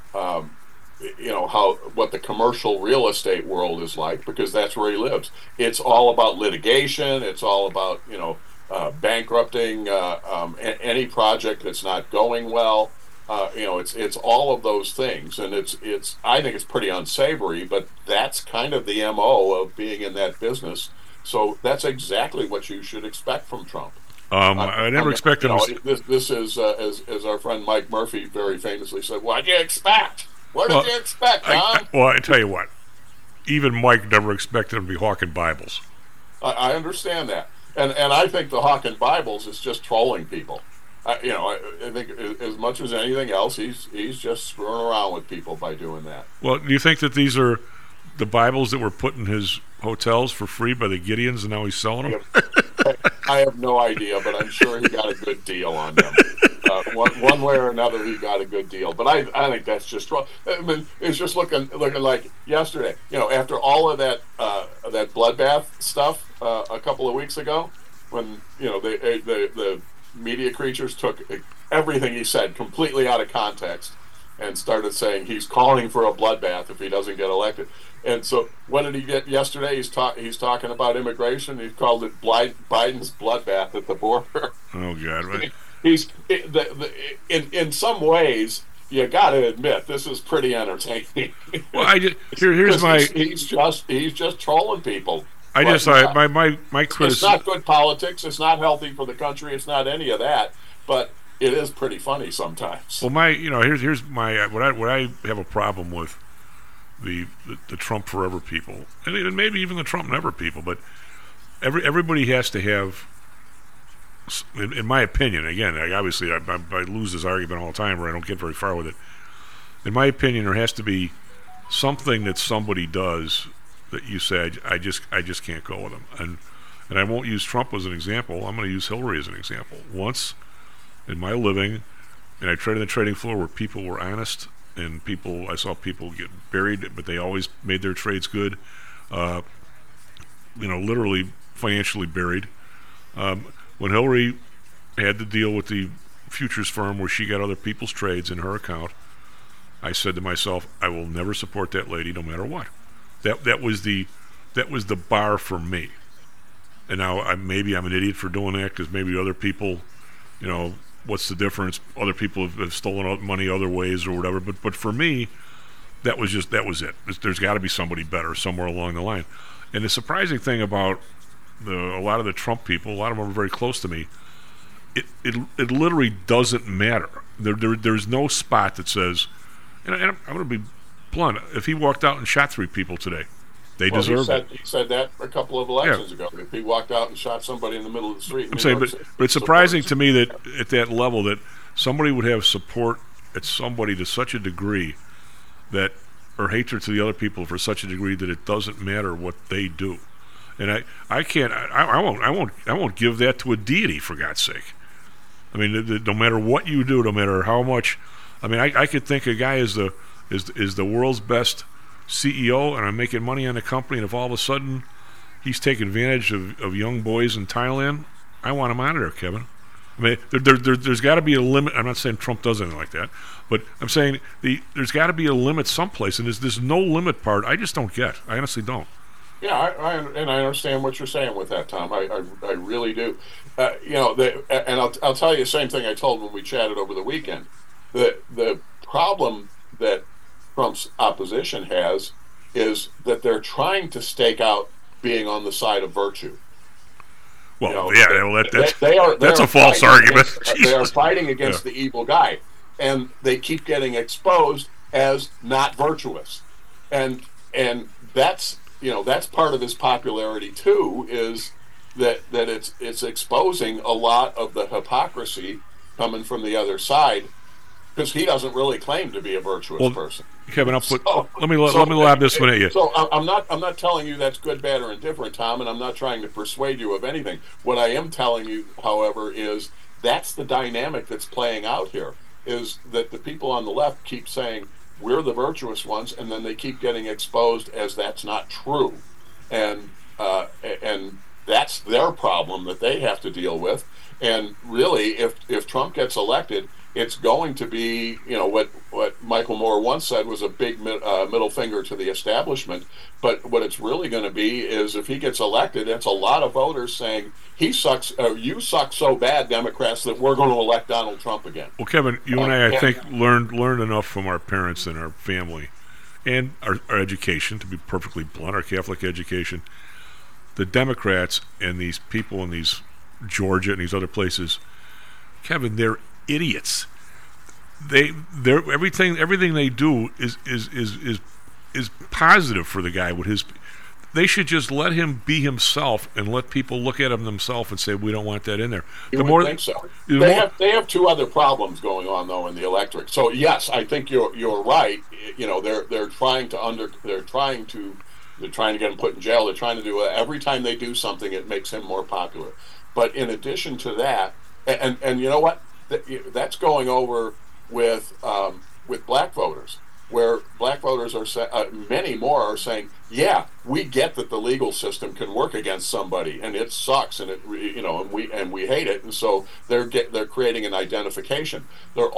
what the commercial real estate world is like, because that's where he lives. It's all about litigation. It's all about bankrupting any project that's not going well. It's all of those things, and it's I think it's pretty unsavory, but that's kind of the MO of being in that business. So that's exactly what you should expect from Trump. I never expected him. This is as our friend Mike Murphy very famously said. What did you expect? What did you expect, Tom? I tell you what. Even Mike never expected him to be hawking Bibles. I understand that, and I think the hawking Bibles is just trolling people. I think as much as anything else, he's just screwing around with people by doing that. Well, do you think that these are the Bibles that were put in his hotels for free by the Gideons, and now he's selling them? I have no idea, but I'm sure he got a good deal on them. One way or another, he got a good deal. But I think that's just wrong. I mean, it's just looking like yesterday. After all of that bloodbath stuff a couple of weeks ago, when the media creatures took everything he said completely out of context and started saying he's calling for a bloodbath if he doesn't get elected. And so, what did he get yesterday? He's talking about immigration. He called it Biden's bloodbath at the border. Oh God! Right. He's in some ways, you got to admit, this is pretty entertaining. Well, here's my. He's just trolling people. My criticism. It's not good politics. It's not healthy for the country. It's not any of that. But it is pretty funny sometimes. Well, here's my what I have a problem with the Trump forever people, and maybe even the Trump never people, but everybody has to have, in my opinion, again, obviously I lose this argument all the time, or I don't get very far with it. In my opinion, there has to be something that somebody does that you say, I just can't go with them, and I won't use Trump as an example. I'm going to use Hillary as an example. Once in my living, and I traded the trading floor where people were honest, and I saw people get buried, but they always made their trades good. Literally financially buried. When Hillary had to deal with the futures firm where she got other people's trades in her account, I said to myself, I will never support that lady no matter what. That was the bar for me. And now maybe I'm an idiot for doing that, because maybe other people, what's the difference? Other people have stolen money other ways or whatever. But for me, that was it. There's got to be somebody better somewhere along the line. And the surprising thing about a lot of the Trump people, a lot of them are very close to me. It literally doesn't matter. There's no spot that says, and I'm going to be blunt. If he walked out and shot 3 people today, they deserve it. He said that a couple of elections ago. If he walked out and shot somebody in the middle of the street, I'm saying, but it's surprising to me that at that level that somebody would have support at somebody to such a degree that, or hatred to the other people for such a degree that it doesn't matter what they do. And I won't give that to a deity, for God's sake. I mean, no matter what you do, no matter how much, I mean, I could think a guy is the world's best CEO, and I'm making money on the company, and if all of a sudden he's taking advantage of young boys in Thailand, I want him out of there, Kevin. I mean, there's got to be a limit. I'm not saying Trump does anything like that, but I'm saying there's got to be a limit someplace, and there's this no limit part I just don't get. I honestly don't. Yeah, I understand what you're saying with that, Tom. I really do. And I'll tell you the same thing I told when we chatted over the weekend. The problem that Trump's opposition has is that they're trying to stake out being on the side of virtue. Well, that's a false argument. They are fighting against the evil guy, and they keep getting exposed as not virtuous, and that's part of his popularity too. Is that it's exposing a lot of the hypocrisy coming from the other side, because he doesn't really claim to be a virtuous person. Kevin, let me lob this one at you. So I'm not telling you that's good, bad, or indifferent, Tom, and I'm not trying to persuade you of anything. What I am telling you, however, is that's the dynamic that's playing out here, is that the people on the left keep saying we're the virtuous ones, and then they keep getting exposed as that's not true. And that's their problem that they have to deal with. And really, if Trump gets elected, it's going to be, what Michael Moore once said was a big middle finger to the establishment. But what it's really going to be is, if he gets elected, it's a lot of voters saying he sucks. You suck so bad, Democrats, that we're going to elect Donald Trump again. Well, Kevin, you and I think, learned enough from our parents and our family, and our education, to be perfectly blunt, our Catholic education. The Democrats and these people in these Georgia and these other places, Kevin, they're idiots. They're everything they do is positive for the guy with his. They should just let him be himself and let people look at him themselves and say, we don't want that in there. You would think so. They have 2 other problems going on though in the electorate. So yes, I think you're right. They're trying to get him put in jail. They're trying to do every time they do something, it makes him more popular. But in addition to that, and you know what, that's going over with black voters, where black voters are many more are saying, yeah, we get that the legal system can work against somebody, and it sucks, and we hate it, and so they're creating an identification. They're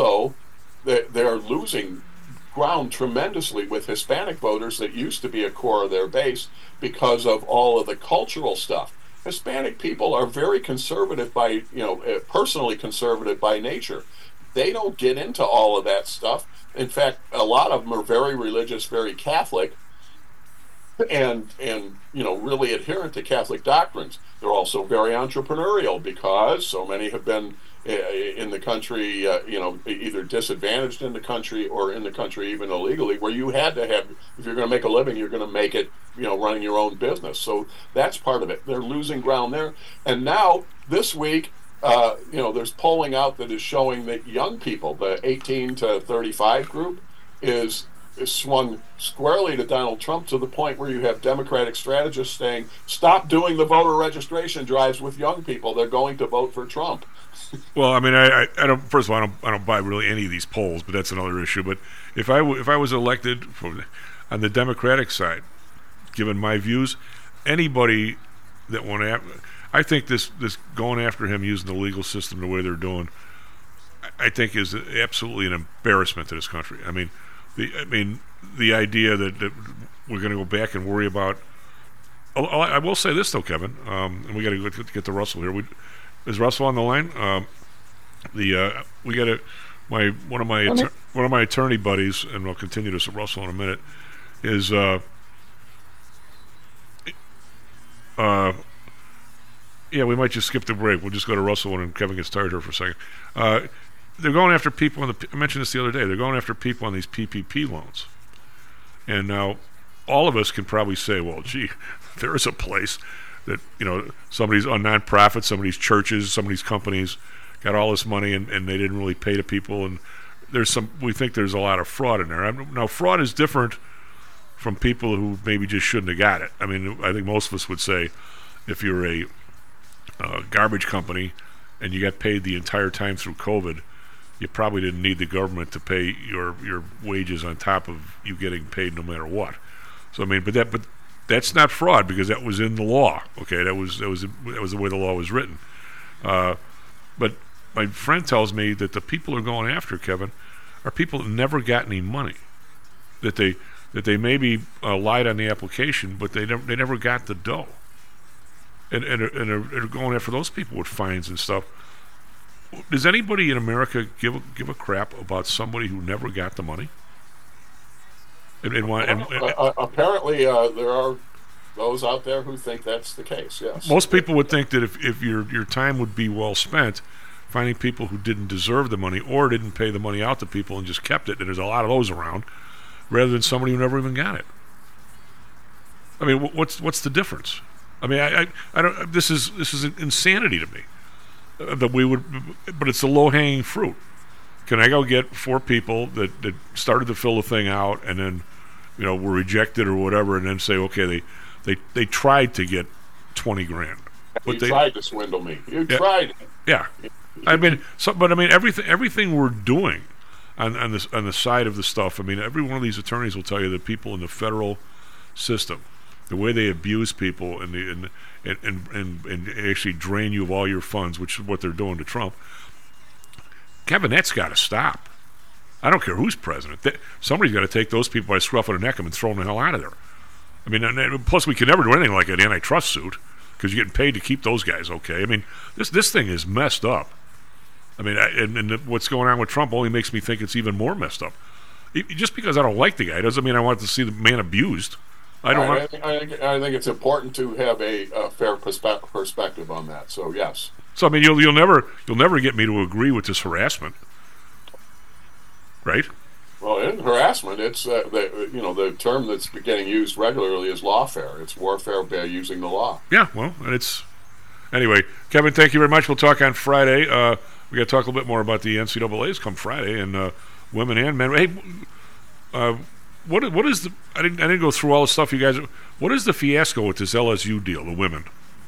losing ground tremendously with Hispanic voters that used to be a core of their base because of all of the cultural stuff. Hispanic people are very conservative personally conservative by nature. They don't get into all of that stuff. In fact, a lot of them are very religious, very Catholic, and really adherent to Catholic doctrines. They're also very entrepreneurial because so many have been in the country, either disadvantaged in the country or in the country even illegally, where you had to have, if you're going to make a living, you're going to make it, running your own business. So that's part of it. They're losing ground there. And now this week, there's polling out that is showing that young people, the 18 to 35 group, is swung squarely to Donald Trump, to the point where you have Democratic strategists saying, stop doing the voter registration drives with young people. They're going to vote for Trump. Well, I mean, I don't. First of all, I don't buy really any of these polls, but that's another issue. But if I was elected on the Democratic side, given my views, anybody that I think this going after him using the legal system the way they're doing, I think is absolutely an embarrassment to this country. I mean, the idea that we're going to go back and worry about. I will say this though, Kevin, and we got to get to Russell here. Is Russell on the line? We got one of my attorney buddies, and we'll continue this with Russell in a minute. Is we might just skip the break. We'll just go to Russell when Kevin gets tired here for a second. They're going after people I mentioned this the other day. They're going after people on these PPP loans, and now all of us can probably say, well, gee, there is a place that somebody's a nonprofit, somebody's churches, somebody's companies got all this money and they didn't really pay to people, and we think there's a lot of fraud in there. Now, fraud is different from people who maybe just shouldn't have got it. I mean, I think most of us would say if you're a garbage company and you got paid the entire time through COVID, you probably didn't need the government to pay your wages on top of you getting paid no matter what. So I mean, but that's not fraud because that was in the law. Okay, that was the way the law was written. But my friend tells me that the people who are going after, Kevin, are people that never got any money. That they maybe lied on the application, but they never got the dough. And are going after those people with fines and stuff. Does anybody in America give a crap about somebody who never got the money? Apparently, there are those out there who think that's the case. Yes. Most people would think that if your time would be well spent finding people who didn't deserve the money or didn't pay the money out to people and just kept it, and there's a lot of those around, rather than somebody who never even got it. I mean, what's the difference? I mean, I don't. This is insanity to me. But it's the low-hanging fruit. Can I go get 4 people that started to fill the thing out and then, were rejected or whatever, and then say, okay, they tried to get $20,000. But they tried to swindle me. You tried. Yeah. I mean, everything we're doing on the side of the stuff. I mean, every one of these attorneys will tell you that people in the federal system, the way they abuse people and actually drain you of all your funds, which is what they're doing to Trump. Kevin, that's got to stop. I don't care who's president. Somebody's got to take those people by the scruff of the neck and throw them the hell out of there. I mean, plus we can never do anything like an antitrust suit because you're getting paid to keep those guys okay. I mean, this thing is messed up. I mean, and what's going on with Trump only makes me think it's even more messed up. Just because I don't like the guy doesn't mean I want to see the man abused. I think it's important to have a fair perspective on that. So yes. So I mean, you'll never get me to agree with this harassment, right? Well, in harassment, it's the term that's getting used regularly is lawfare. It's warfare by using the law. Yeah, well, anyway. Kevin, thank you very much. We'll talk on Friday. We got to talk a little bit more about the NCAA's come Friday and women and men. Hey. What is the? I didn't go through all the stuff you guys. What is the fiasco with this LSU deal, the women?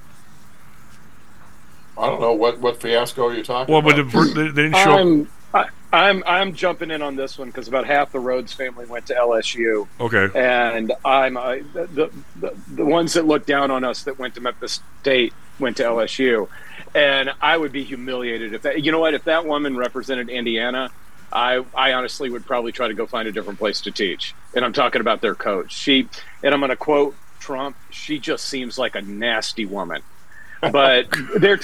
I don't know what fiasco you're talking about. Well, but they didn't show. I'm jumping in on this one because about half the Rhodes family went to LSU. Okay. And I'm the ones that look down on us that went to Memphis State went to LSU, and I would be humiliated if that. You know what? If that woman represented Indiana, I honestly would probably try to go find a different place to teach. And I'm talking about their coach. And I'm going to quote Trump, she just seems like a nasty woman. But their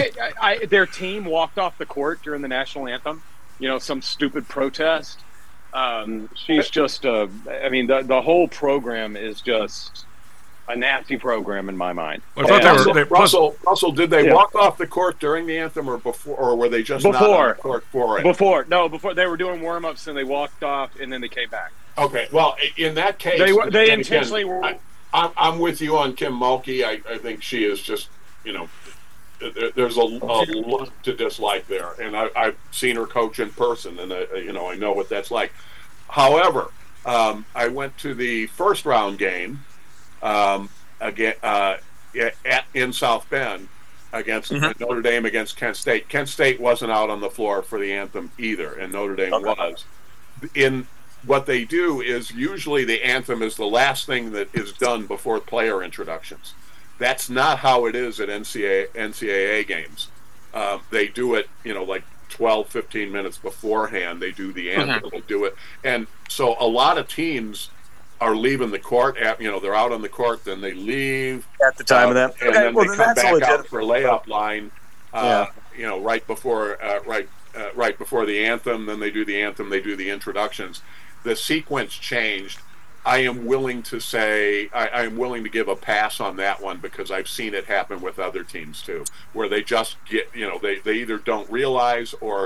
team walked off the court during the national anthem, some stupid protest. She's just I mean, the whole program is just a nasty program in my mind. I thought Russell, did they walk off the court during the anthem or before, or were they just not on the court for it? Before they were doing warm-ups and they walked off and then they came back. Okay, well, in that case, they intentionally were. I'm with you on Kim Mulkey. I think she is just, there's a lot to dislike there, and I've seen her coach in person, and I know what that's like. However, I went to the first round game again in South Bend against Notre Dame against Kent State. Kent State wasn't out on the floor for the anthem either, and Notre Dame was. In what they do is usually the anthem is the last thing that is done before player introductions. That's not how it is at NCAA games. They do it, like 12, 15 minutes beforehand. They do the anthem. They do it. And so a lot of teams are leaving the court. They're out on the court, then they leave. At the time of that. And then they come back out for layup line, right before the anthem. Then they do the anthem. They do the introductions. The sequence changed. I am willing to say I am willing to give a pass on that one because I've seen it happen with other teams too, where they just get they either don't realize or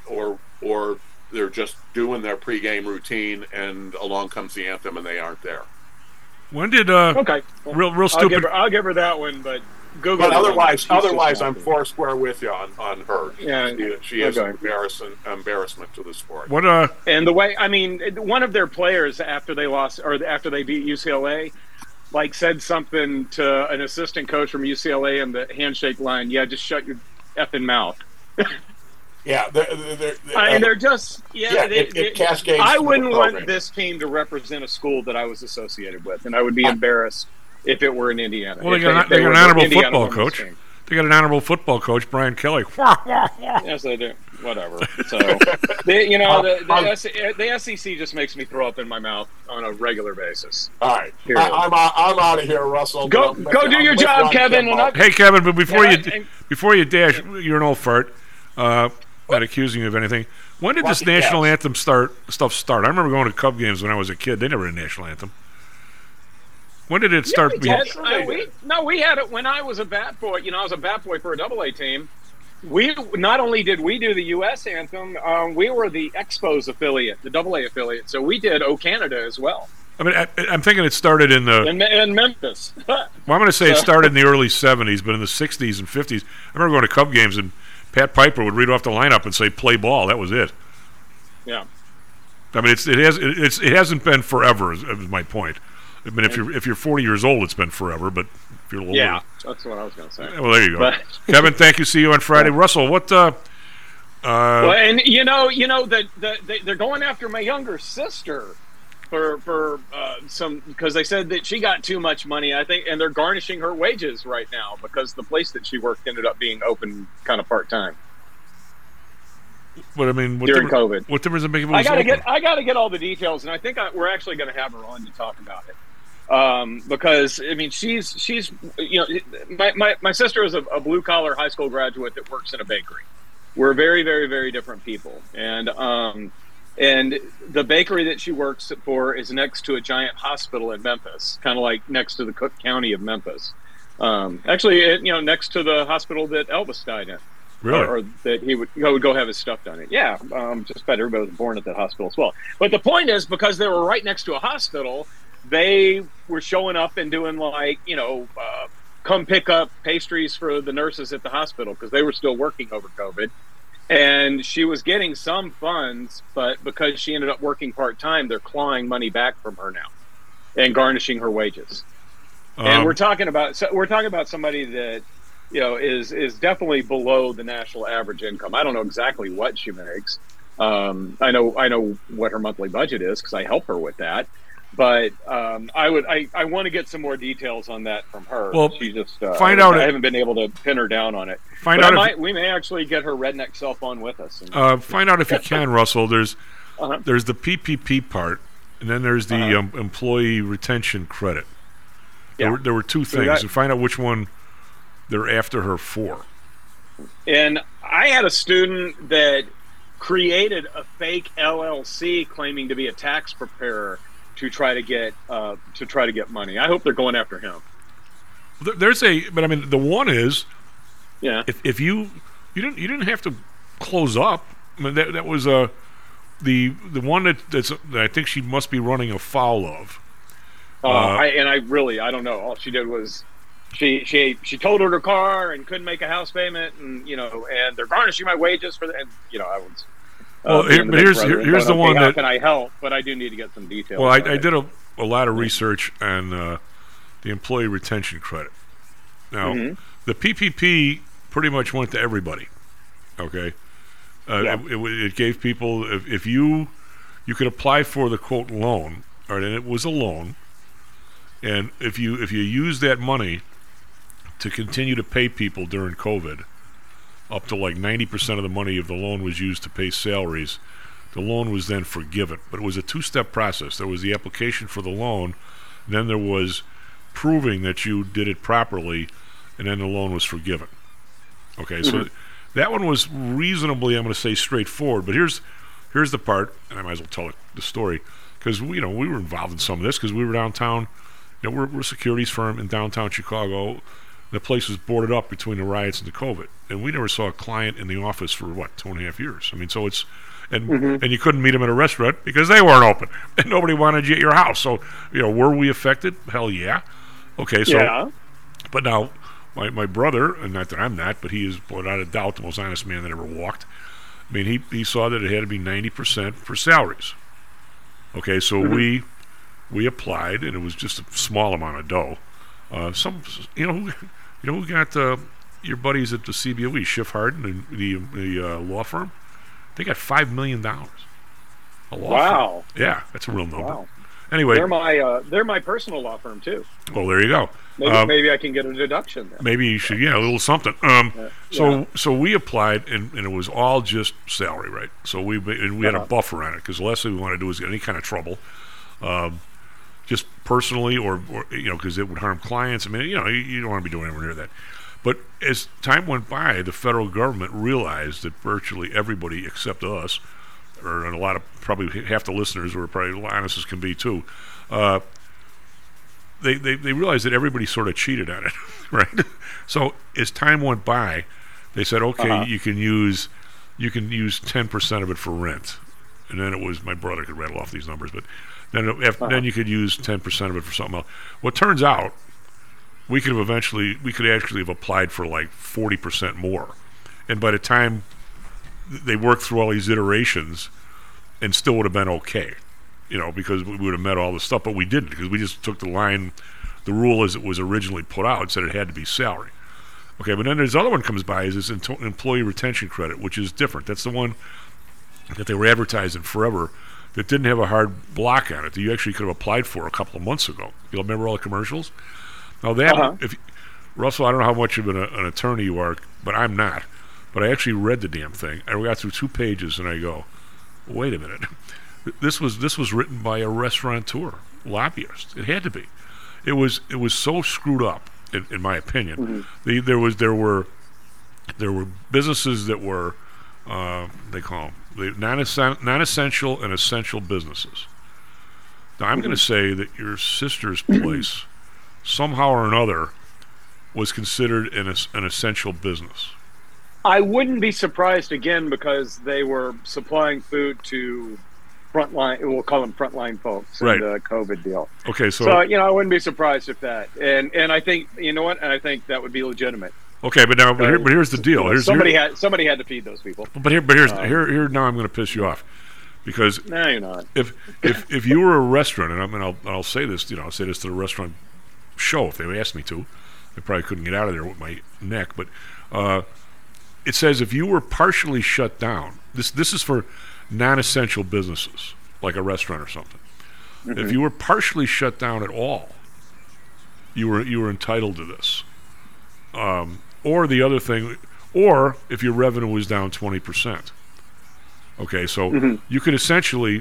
they're just doing their pregame routine and along comes the anthem and they aren't there. When did okay, real stupid? I'll give her that one, but Google. But otherwise, I'm four square with you on her. Yeah, she is an embarrassment to the sport. What and the way one of their players after they lost or after they beat UCLA, said something to an assistant coach from UCLA in the handshake line. Yeah, just shut your effing mouth. Yeah, they're just it cascades. I wouldn't want this team to represent a school that I was associated with, and I would be embarrassed if it were in Indiana. Well, they got an honorable football coach. They got an honorable football coach, Brian Kelly. Yes, they do. Whatever. So, the SEC just makes me throw up in my mouth on a regular basis. All right, I'm out of here, Russell. Go do your job, Kevin. Hey, Kevin, but before you dash, you're an old fart. Not accusing you of anything. When did this national anthem stuff start? I remember going to Cub games when I was a kid. They never had a national anthem. When did it start? We had it when I was a bat boy. I was a bat boy for a AA team. We not only did we do the U.S. anthem, we were the Expos affiliate, the AA affiliate. So we did "O Canada" as well. I mean, I'm thinking it started in Memphis. Well, I'm going to say it started in the early '70s, but in the '60s and '50s, I remember going to Cub games and Pat Piper would read off the lineup and say "play ball." That was it. Yeah. I mean, it hasn't been forever. Is my point. I mean, if you're 40 years old, it's been forever. But if you're a little older, that's what I was going to say. Well, there you go, Kevin. Thank you. See you on Friday, Russell. What? Well, and that they're going after my younger sister for some because they said that she got too much money. I think, and they're garnishing her wages right now because the place that she worked ended up being open kind of part time. But I mean, during COVID, what difference does it make? I gotta get all the details, and I think we're actually going to have her on to talk about it. Because I mean, she's my sister is a blue collar high school graduate that works in a bakery. We're very, very, very different people, and the bakery that she works for is next to a giant hospital in Memphis, kind of like next to the Cook County of Memphis. Actually, next to the hospital that Elvis died in. Really? Or that he would go have his stuff done in. Yeah, just about everybody was born at that hospital as well. But the point is, because they were right next to a hospital, they were showing up and doing come pick up pastries for the nurses at the hospital because they were still working over COVID. And she was getting some funds, but because she ended up working part-time, they're clawing money back from her now and garnishing her wages. And we're talking about somebody that is definitely below the national average income. I don't know exactly what she makes. I know what her monthly budget is because I help her with that. But I want to get some more details on that from her. Well, she just find out. I haven't been able to pin her down on it. We may actually get her redneck self on with us. Find out if you can, Russell. There's the PPP part, and then there's the employee retention credit. Yeah. There were two things, and find out which one they're after her for. And I had a student that created a fake LLC claiming to be a tax preparer to try to get money. I hope they're going after him. But I mean, the one is, yeah. If you didn't have to close up. I mean, that was the one that I think she must be running afoul of. I don't know. All she did was she totaled her car and couldn't make a house payment, and and they're garnishing my wages for that. And I was. Well, here's the one how that. Can I help? But I do need to get some details. Well, I did a lot of research on the employee retention credit. Now, the PPP pretty much went to everybody. Okay. It gave people if you could apply for the quote loan, all right, and it was a loan, and if you use that money to continue to pay people during COVID, up to like 90% of the money of the loan was used to pay salaries, the loan was then forgiven. But it was a two-step process. There was the application for the loan, then there was proving that you did it properly, and then the loan was forgiven. Okay, so that one was reasonably, I'm going to say, straightforward. But here's the part, and I might as well tell the story, because we were involved in some of this because we were downtown. We're a securities firm in downtown Chicago. The place was boarded up between the riots and the COVID, and we never saw a client in the office for 2.5 years. I mean, so it's and you couldn't meet them at a restaurant because they weren't open, and nobody wanted you at your house. So were we affected? Hell yeah. Okay, so yeah. But now. My brother, and not that I'm not, but he is without a doubt the most honest man that ever walked. I mean, he saw that it had to be 90% for salaries. Okay, so we applied, and it was just a small amount of dough. Who got your buddies at the CBOE, Schiff Harden, and the law firm? They got $5 million. A law wow. firm. Yeah, that's a real number. Wow. Anyway, they're my personal law firm too. Well, there you go. Maybe I can get a deduction there. Maybe you should, a little something. So we applied, and it was all just salary, right? So we had a buffer on it because the last thing we want to do is get any kind of trouble, just personally or because it would harm clients. I mean, you don't want to be doing anywhere near that. But as time went by, the federal government realized that virtually everybody except us, or a lot of probably half the listeners were probably honest as can be too. They realized that everybody sort of cheated on it, right? So as time went by, they said, okay, you can use 10% of it for rent, and then it was my brother could rattle off these numbers, but then you could use 10% of it for something else. Well, it turns out we could actually have applied for like 40% more, and by the time they worked through all these iterations, and still would have been okay. Because we would have met all the stuff, but we didn't because we just took the rule as it was originally put out and said it had to be salary. Okay, but then there's the other one comes by is this employee retention credit, which is different. That's the one that they were advertising forever that didn't have a hard block on it that you actually could have applied for a couple of months ago. You'll remember all the commercials? Now that, Russell, I don't know how much of an attorney you are, but I'm not. But I actually read the damn thing. I got through 2 pages and I go, wait a minute. This was written by a restaurateur, lobbyist. It had to be. It was so screwed up, in my opinion. There were businesses that were they call them non-essential and essential businesses. Now I'm going to say that your sister's place somehow or another was considered an essential business. I wouldn't be surprised again because they were supplying food to frontline, we'll call them frontline folks in the COVID deal. Okay, so I wouldn't be surprised if that, and I think I think that would be legitimate. Okay, but here's the deal. Somebody had to feed those people. But here's now I'm going to piss you off because no, you're not. If you were a restaurant, and I'll say this, I'll say this to the restaurant show if they asked me to. I probably couldn't get out of there with my neck, but it says if you were partially shut down. This is for non-essential businesses like a restaurant or something. If you were partially shut down at all, you were entitled to this. Or the other thing, or if your revenue was down 20%. Okay, so you could essentially,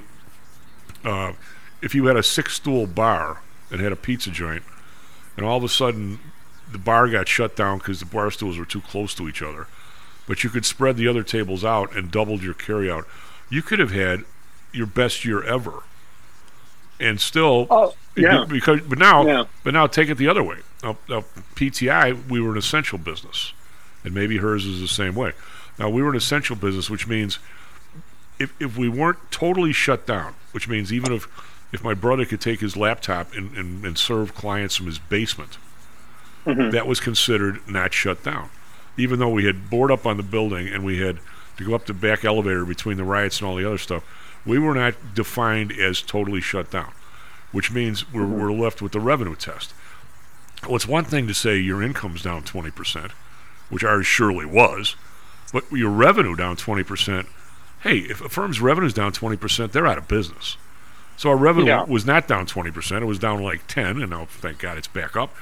if you had a 6-stool bar and had a pizza joint, and all of a sudden the bar got shut down because the bar stools were too close to each other, but you could spread the other tables out and doubled your carryout. You could have had your best year ever, and still, but now take it the other way. Now, PTI, we were an essential business, and maybe hers is the same way. Now, we were an essential business, which means if we weren't totally shut down, which means even if my brother could take his laptop and serve clients from his basement, that was considered not shut down. Even though we had board up on the building and we had to go up the back elevator between the riots and all the other stuff, we were not defined as totally shut down, which means we're left with the revenue test. Well, it's one thing to say your income's down 20%, which ours surely was, but your revenue down 20%, hey, if a firm's revenue is down 20%, they're out of business. So our revenue was not down 20%, it was down like 10, and now, thank God, it's back up.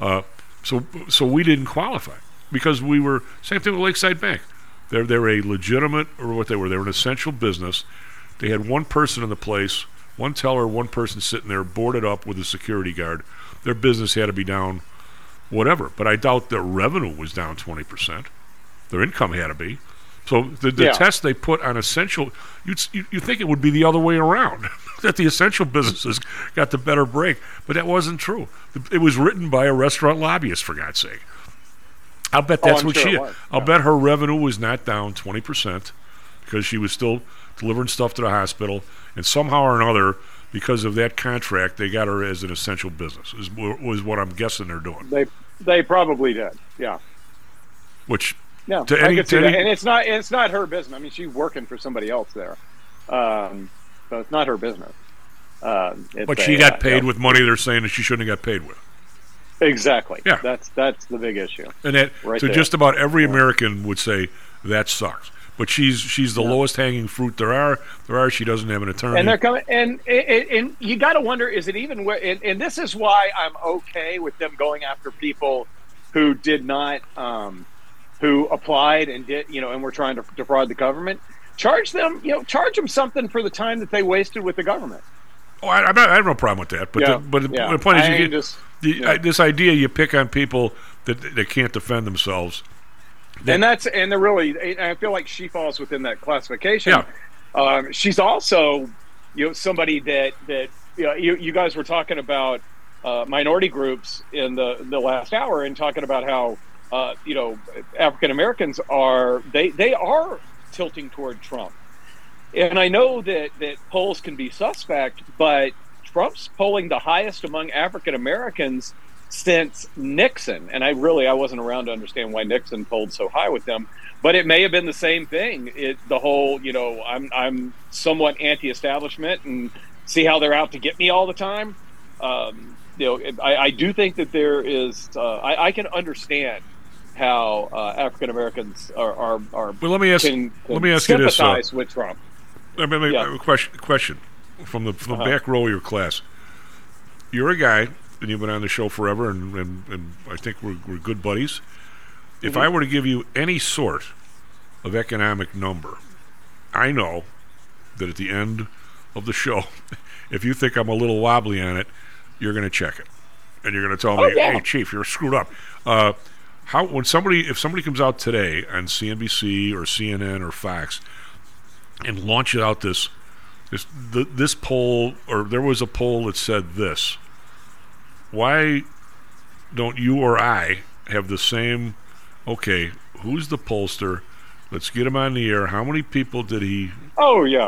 So we didn't qualify because we were, same thing with Lakeside Bank. They're a legitimate, or what they were an essential business. They had one person in the place, one teller, one person sitting there boarded up with a security guard. Their business had to be down whatever, but I doubt their revenue was down 20%. Their income had to be. So the test they put on essential, you think it would be the other way around, that the essential businesses got the better break, but that wasn't true. It was written by a restaurant lobbyist, for God's sake. I'll bet that's what she. I'll bet her revenue was not down 20% because she was still delivering stuff to the hospital, and somehow or another, because of that contract, they got her as an essential business. Was what I'm guessing they're doing. They probably did, yeah. Which I could see that. And it's not her business. I mean, she's working for somebody else there, so it's not her business. But she got paid with money they're saying that she shouldn't have got paid with. Exactly. Yeah. That's the big issue. And that just about every American would say that sucks. But she's the lowest hanging fruit there are. She doesn't have an attorney. And they're coming. And you got to wonder, is it even? And this is why I'm okay with them going after people who did not, who applied and did, and were trying to defraud the government. Charge them something for the time that they wasted with the government. Oh, I have no problem with that. But the point is, this idea you pick on people that can't defend themselves. And they're really. I feel like she falls within that classification. Yeah. She's also, somebody that you guys were talking about minority groups in the last hour and talking about how African Americans are tilting toward Trump. And I know that polls can be suspect, but Trump's polling the highest among African Americans since Nixon. And I wasn't around to understand why Nixon polled so high with them, but it may have been the same thing. The whole, I'm somewhat anti-establishment and see how they're out to get me all the time. I do think that there is, I can understand how African Americans are. Well, let me ask you this: sympathize with Trump. Question from the back row of your class. You're a guy, and you've been on the show forever, and I think we're good buddies. If I were to give you any sort of economic number, I know that at the end of the show, if you think I'm a little wobbly on it, you're going to check it, and you're going to tell me, "Hey, Chief, you're screwed up." If somebody comes out today on CNBC or CNN or Fox and launches out this poll, or there was a poll that said this, why don't you or I have the same? Okay, who's the pollster? Let's get him on the air. How many people did he? Oh yeah,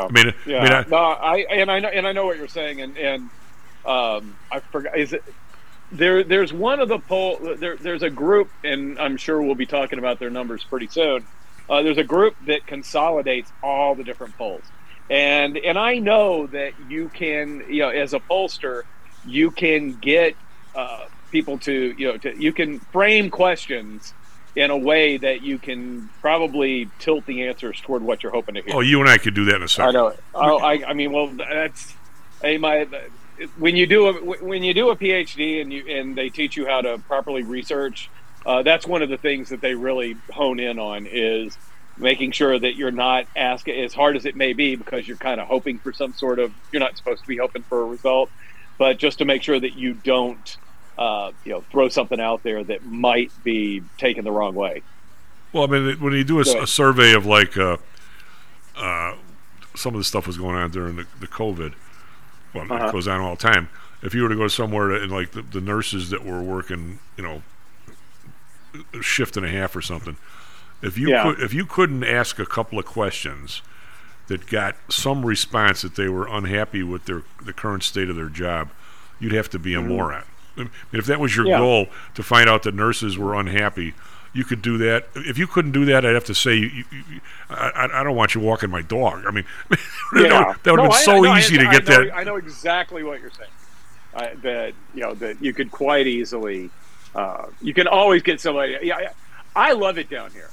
I know what you're saying, and I forgot. Is it? There's one of the poll. There's a group, and I'm sure we'll be talking about their numbers pretty soon. There's a group that consolidates all the different polls, and I know that you can, as a pollster, you can get people to, you can frame questions in a way that you can probably tilt the answers toward what you're hoping to hear. Oh, you and I could do that in a second. I know. I mean, well, that's when you do a PhD and they teach you how to properly research, that's one of the things that they really hone in on is making sure that you're not asking, as hard as it may be, because you're kind of hoping for some sort of, you're not supposed to be hoping for a result, but just to make sure that you don't throw something out there that might be taken the wrong way. Well, I mean, when you do a survey of like some of the stuff was going on during the COVID, well, it goes on all the time. If you were to go somewhere and like the nurses that were working, a shift and a half or something, if you couldn't ask a couple of questions that got some response that they were unhappy with the current state of their job, you'd have to be a moron. And if that was your goal to find out that nurses were unhappy, you could do that. If you couldn't do that, I'd have to say, I don't want you walking my dog. I mean, that would have been so easy to get that. I know exactly what you're saying. That you could quite easily, you can always get somebody. Yeah, I love it down here.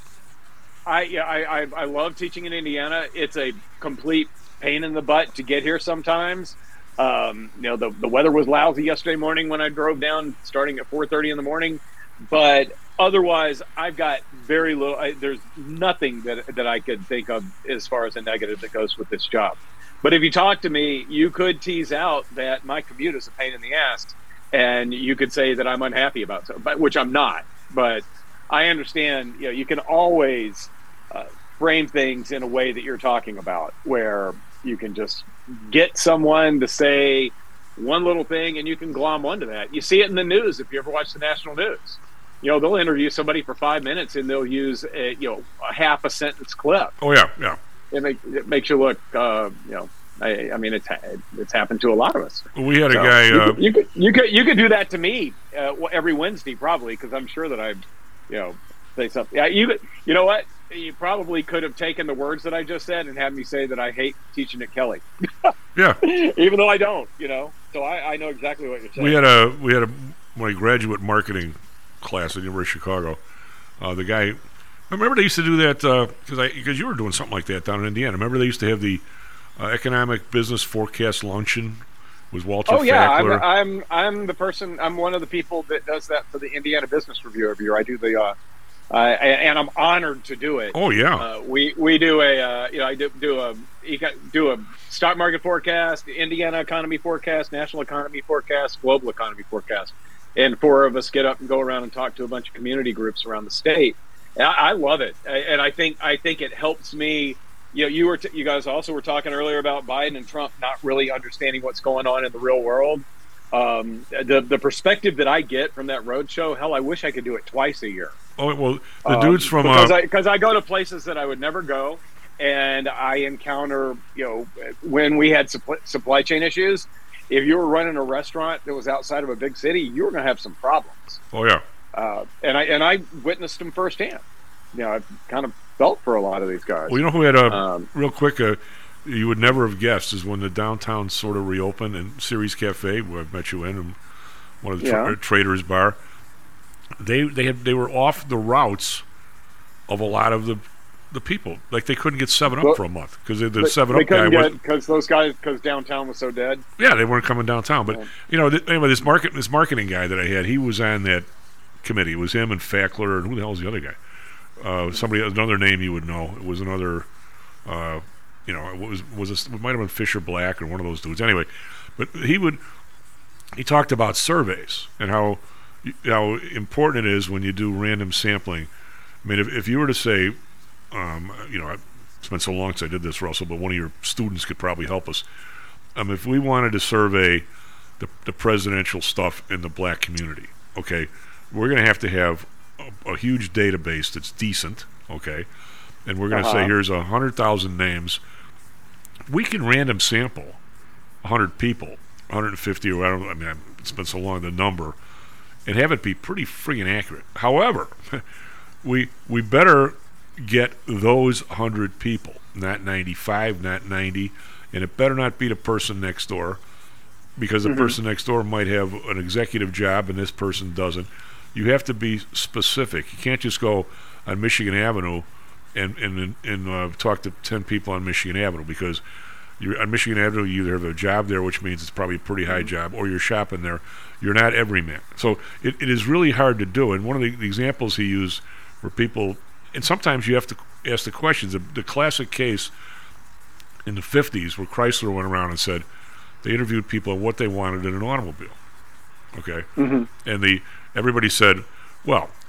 I love teaching in Indiana. It's a complete pain in the butt to get here sometimes. The weather was lousy yesterday morning when I drove down, starting at 4:30 in the morning. But otherwise, I've got very little. There's nothing that I could think of as far as a negative that goes with this job. But if you talk to me, you could tease out that my commute is a pain in the ass, and you could say that I'm unhappy about it, which I'm not. But I understand. You can always frame things in a way that you're talking about, where you can just get someone to say one little thing and you can glom onto that. You see it in the news. If you ever watch the national news, they'll interview somebody for 5 minutes and they'll use a half a sentence clip. Oh yeah. It makes you look, I mean, it's happened to a lot of us. We had a guy. You could do that to me every Wednesday probably, because I'm sure that I, say something. Yeah, you know what? You probably could have taken the words that I just said and had me say that I hate teaching at Kelly. Yeah. Even though I don't, So I know exactly what you're saying. We had my graduate marketing class at the University of Chicago. The guy, remember they used to do that because you were doing something like that down in Indiana. Remember they used to have the economic business forecast luncheon. Was Walter Fackler. I'm the person. I'm one of the people that does that for the Indiana Business Review every year. I do the. And I'm honored to do it. Oh yeah. We do I do a stock market forecast, the Indiana economy forecast, national economy forecast, global economy forecast, and 4 of us get up and go around and talk to a bunch of community groups around the state. And I love it, and I think it helps me. You guys also were talking earlier about Biden and Trump not really understanding what's going on in the real world. The perspective that I get from that roadshow, hell, I wish I could do it twice a year. Oh well, the dudes from because I go to places that I would never go, and I encounter when we had supply chain issues. If you were running a restaurant that was outside of a big city, you were going to have some problems. Oh yeah, and I witnessed them firsthand. I've kind of felt for a lot of these guys. Well, who had real quick. You would never have guessed is when the downtown sort of reopened and Ceres Cafe, where I've met you in, and one of the Traders Bar. They were off the routes of a lot of the people. Like they couldn't get 7-Up for a month because the 7-Up guy was because downtown was so dead. Yeah, they weren't coming downtown. But anyway, this marketing guy that I had, he was on that committee. It was him and Fackler, and who the hell is the other guy? Another name you would know. It was another. It might have been Fisher Black or one of those dudes. Anyway, but he talked about surveys and how important it is when you do random sampling. I mean, if you were to say, it's been so long since I did this, Russell, but one of your students could probably help us. If we wanted to survey the presidential stuff in the black community, okay, we're going to have a huge database that's decent, okay, and we're going to say here's 100,000 names. We can random sample 100 people, 150, or it's been so long, the number, and have it be pretty friggin' accurate. However, we better get those 100 people, not 95, not 90, and it better not be the person next door, because the person next door might have an executive job and this person doesn't. You have to be specific. You can't just go on Michigan Avenue and talk to 10 people on Michigan Avenue, because on Michigan Avenue you either have a job there, which means it's probably a pretty high job, or you're shopping there. You're not every man. So it is really hard to do. And one of the examples he used were people, and sometimes you have to ask the questions. The classic case in the 50s where Chrysler went around and said they interviewed people on what they wanted in an automobile. Okay? And everybody said, well,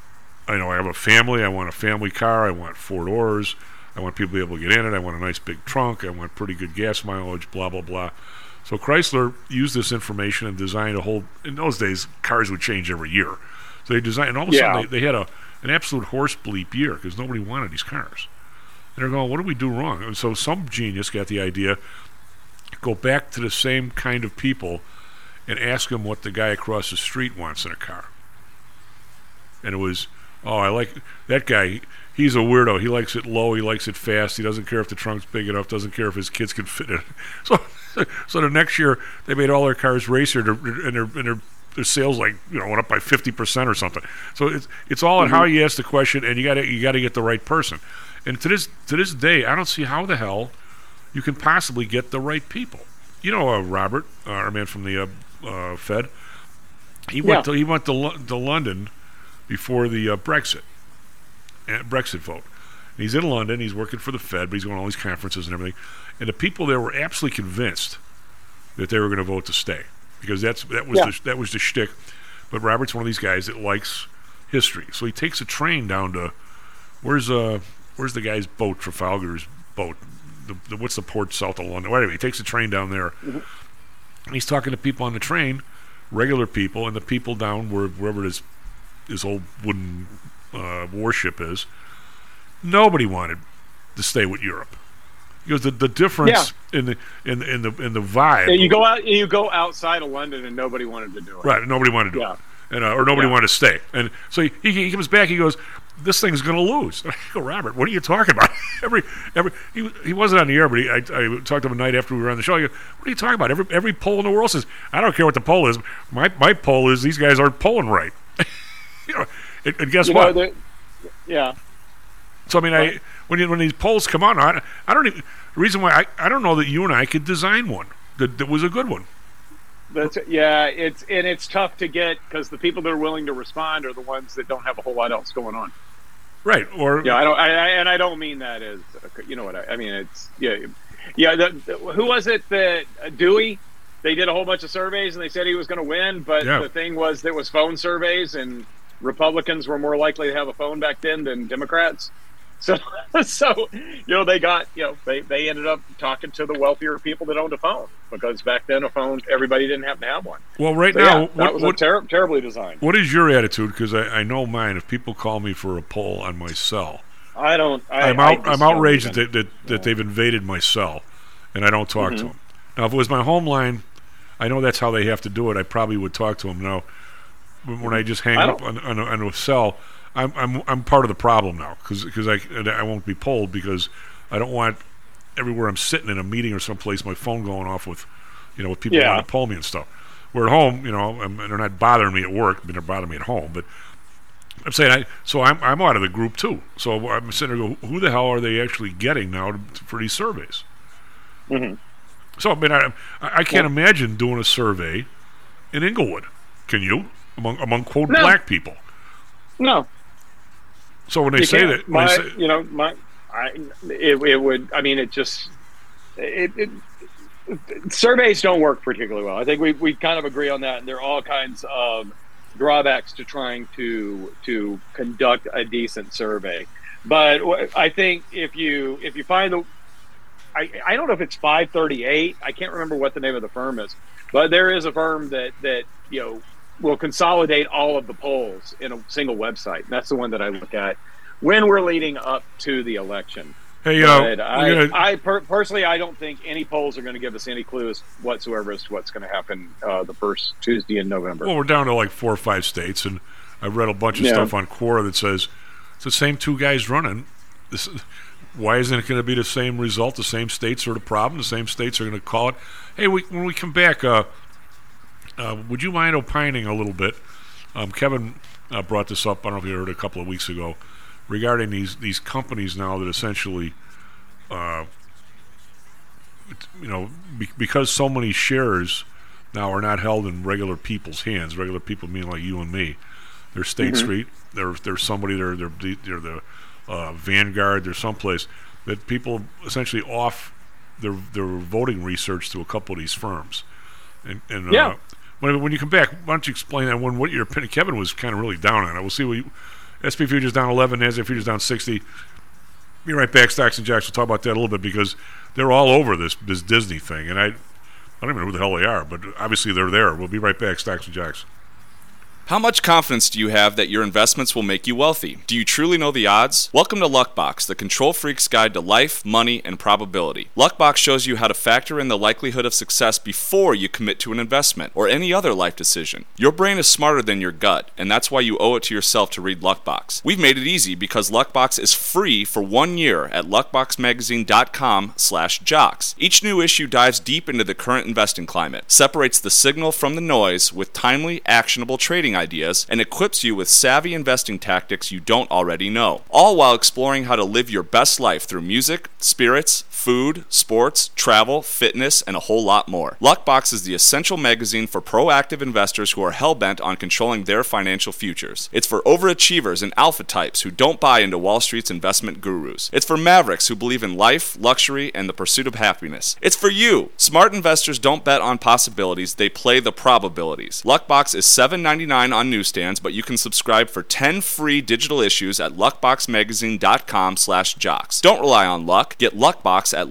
I have a family. I want a family car. I want 4 doors. I want people to be able to get in it. I want a nice big trunk. I want pretty good gas mileage, blah, blah, blah. So Chrysler used this information and designed a whole... In those days, cars would change every year. So they designed... And all of a sudden, they had an absolute horse bleep year because nobody wanted these cars. And they're going, what did we do wrong? And so some genius got the idea, go back to the same kind of people and ask them what the guy across the street wants in a car. And it was, I like that guy. He's a weirdo. He likes it low. He likes it fast. He doesn't care if the trunk's big enough. Doesn't care if his kids can fit in it. So the next year they made all their cars racer, and their sales went up by 50% or something. So it's all in how you ask the question, and you got to get the right person. And to this day, I don't see how the hell you can possibly get the right people. Robert, our man from the Fed, he went to London before the Brexit vote. And he's in London. He's working for the Fed, but he's going to all these conferences and everything. And the people there were absolutely convinced that they were going to vote to stay because that was the shtick. But Robert's one of these guys that likes history, so he takes a train down to where's the guy's boat, Trafalgar's boat. What's the port south of London? Well, anyway, he takes a train down there, and he's talking to people on the train, regular people, and the people down wherever this old wooden warship is. Nobody wanted to stay with Europe. Because the difference in the vibe. Yeah, you go outside of London, and nobody wanted to do it. Right, nobody wanted to do it, and or nobody wanted to stay. And so he comes back. He goes, "This thing's going to lose." I go, Robert, what are you talking about? He wasn't on the air, but I talked to him a night after we were on the show. I go, what are you talking about? Every poll in the world says, I don't care what the poll is. My poll is these guys aren't polling right. And guess what? So I mean, when these polls come on, I don't even. The reason why I don't know that you and I could design one that was a good one. It's tough to get because the people that are willing to respond are the ones that don't have a whole lot else going on. Right. Or I don't mean that as I mean. It's who was it that Dewey? They did a whole bunch of surveys and they said he was going to win, but the thing was there was phone surveys and Republicans were more likely to have a phone back then than Democrats. So they got they ended up talking to the wealthier people that owned a phone because back then a phone everybody didn't happen to have one. Well, now that was terribly designed. What is your attitude? Because I know mine. If people call me for a poll on my cell, I'm outraged that they've invaded my cell, and I don't talk to them. Now, if it was my home line, I know that's how they have to do it. I probably would talk to them. Now, when I just hang up on a cell. I'm part of the problem now because I won't be polled because I don't want everywhere I'm sitting in a meeting or someplace my phone going off with people want to poll me and stuff. We're at home, and they're not bothering me at work. I mean, they're bothering me at home, but I'm saying I'm out of the group too. So I'm sitting there, who the hell are they actually getting now for these surveys? Mm-hmm. So I mean, I can't imagine doing a survey in Inglewood. Can you among quote black people? No. So when they say that, it would. I mean, surveys don't work particularly well. I think we kind of agree on that, and there are all kinds of drawbacks to trying to conduct a decent survey. But I think if you find I don't know if it's 538. I can't remember what the name of the firm is, but there is a firm that will consolidate all of the polls in a single website. And that's the one that I look at when we're leading up to the election. Hey, personally, I don't think any polls are going to give us any clues whatsoever as to what's going to happen the first Tuesday in November. Well, we're down to like 4 or 5 states, and I've read a bunch of stuff on Quora that says it's the same 2 guys running. Why isn't it going to be the same result? The same states are the problem. The same states are going to call it. Hey, when we come back, would you mind opining a little bit? Kevin brought this up, I don't know if you heard, a couple of weeks ago, regarding these companies now that essentially, because so many shares now are not held in regular people's hands. Regular people mean like you and me. They're State Street. They're somebody. They're the Vanguard. They're someplace that people essentially off their voting research to a couple of these firms. And when you come back, why don't you explain that? What your opinion? Kevin was kind of really down on it. We'll see what you. SP futures down 11, NASDAQ futures down 60. Be right back. Stocks and Jocks. We'll talk about that a little bit because they're all over this Disney thing, and I don't even know who the hell they are, but obviously they're there. We'll be right back. Stocks and Jocks. How much confidence do you have that your investments will make you wealthy? Do you truly know the odds? Welcome to Luckbox, the control freak's guide to life, money, and probability. Luckbox shows you how to factor in the likelihood of success before you commit to an investment or any other life decision. Your brain is smarter than your gut, and that's why you owe it to yourself to read Luckbox. We've made it easy because Luckbox is free for 1 year at luckboxmagazine.com/jocks. Each new issue dives deep into the current investing climate, separates the signal from the noise with timely, actionable trading ideas, and equips you with savvy investing tactics you don't already know, all while exploring how to live your best life through music, spirits, food, sports, travel, fitness, and a whole lot more. Luckbox is the essential magazine for proactive investors who are hell-bent on controlling their financial futures. It's for overachievers and alpha types who don't buy into Wall Street's investment gurus. It's for mavericks who believe in life, luxury, and the pursuit of happiness. It's for you. Smart investors don't bet on possibilities, they play the probabilities. Luckbox is $7.99 on newsstands, but you can subscribe for 10 free digital issues at luckboxmagazine.com/jocks. Don't rely on luck. Get Luckbox at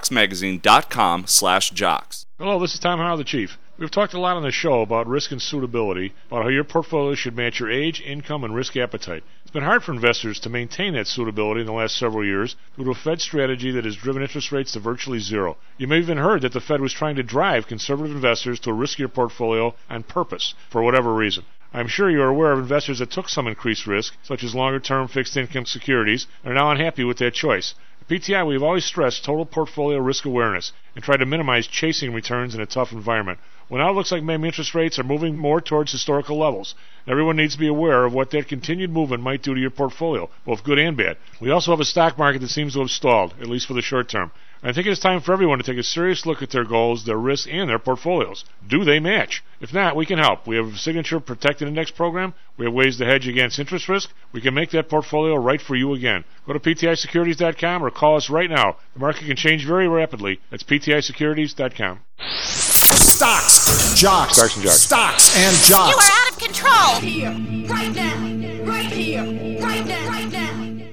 luckboxmagazine.com/jocks. Hello, this is Tom Howell, the Chief. We've talked a lot on the show about risk and suitability, about how your portfolio should match your age, income, and risk appetite. It's been hard for investors to maintain that suitability in the last several years due to a Fed strategy that has driven interest rates to virtually zero. You may have even heard that the Fed was trying to drive conservative investors to a riskier portfolio on purpose, for whatever reason. I'm sure you're aware of investors that took some increased risk, such as longer-term fixed income securities, and are now unhappy with that choice. At PTI, we've always stressed total portfolio risk awareness and tried to minimize chasing returns in a tough environment. Well, now it looks like maybe interest rates are moving more towards historical levels. Everyone needs to be aware of what that continued movement might do to your portfolio, both good and bad. We also have a stock market that seems to have stalled, at least for the short term. I think it's time for everyone to take a serious look at their goals, their risks, and their portfolios. Do they match? If not, we can help. We have a Signature Protected Index program. We have ways to hedge against interest risk. We can make that portfolio right for you again. Go to PTIsecurities.com or call us right now. The market can change very rapidly. That's PTIsecurities.com. Stocks, jocks, Stocks and Jocks. Stocks and jocks. You are out of control. Here, right now, right here, right now, right now.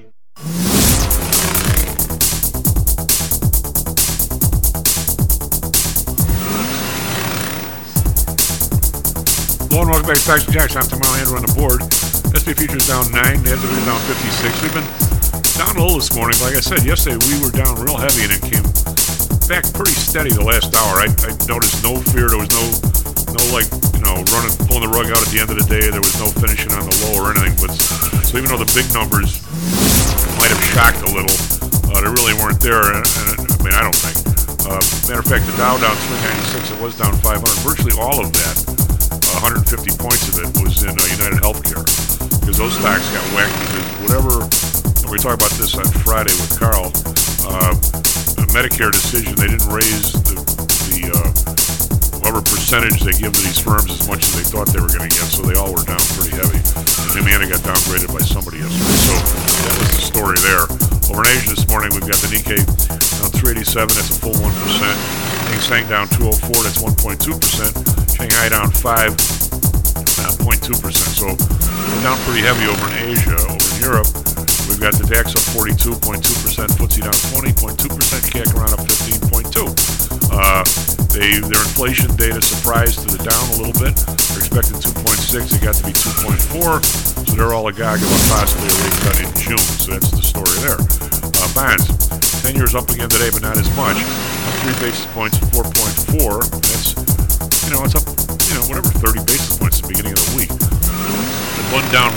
Hello and welcome back to Stocks and Jocks. I'm Tom Andrew on the board. SP futures down 9, NASDAQ is down 56. We've been down a little this morning. Like I said, yesterday we were down real heavy and it came back pretty steady the last hour. I noticed no fear. There was no pulling the rug out at the end of the day. There was no finishing on the low or anything. But so even though the big numbers might have shocked a little, they really weren't there. And I don't think. Matter of fact, the Dow down 396. It was down 500. Virtually all of that, 150 points of it, was in United Healthcare, because those stocks got whacked because whatever. And we talked about this on Friday with Carl. The Medicare decision, they didn't raise the whatever percentage they give to these firms as much as they thought they were going to get, so they all were down pretty heavy. And Humana got downgraded by somebody yesterday, so that was the story there. Over in Asia this morning, we've got the Nikkei down 387, that's a full 1%. Hang Seng down 204, that's 1.2%. Shanghai down 5.2%. So we're down pretty heavy over in Asia. Over in Europe, we've got the DAX up 42.2%, FTSE down 20.2%, CAC around up 15.2%. Their inflation data surprised to the down a little bit. They're expecting 2.6. It got to be 2.4. So they're all agog about possibly a rate cut in June. So that's the story there. Bonds, 10 years up again today, but not as much. Up 3 basis points, 4.4. That's, it's up, 30 basis points at the beginning of the week. One down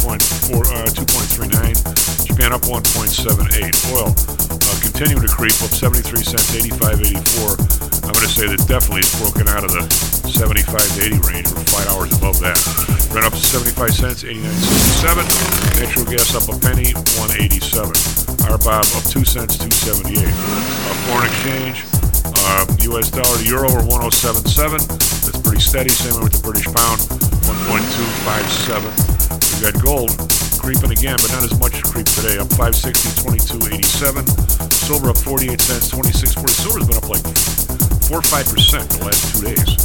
2.39. Japan up 1.78. Oil continuing to creep up 73 cents, 85.84. I'm going to say that definitely is broken out of the 75 to 80 range. We're 5 hours above that. Brent up to 75 cents, 89.67. Natural gas up a penny, 187. RBOB up 2 cents, 278. Foreign exchange, U.S. dollar to euro are 107.7. That's pretty steady. Same way with the British pound, 1.257. We've got gold creeping again, but not as much creep today. Up 560, 22.87. Silver up 48 cents, 26.40. Silver's been up like 4 or 5% the last 2 days.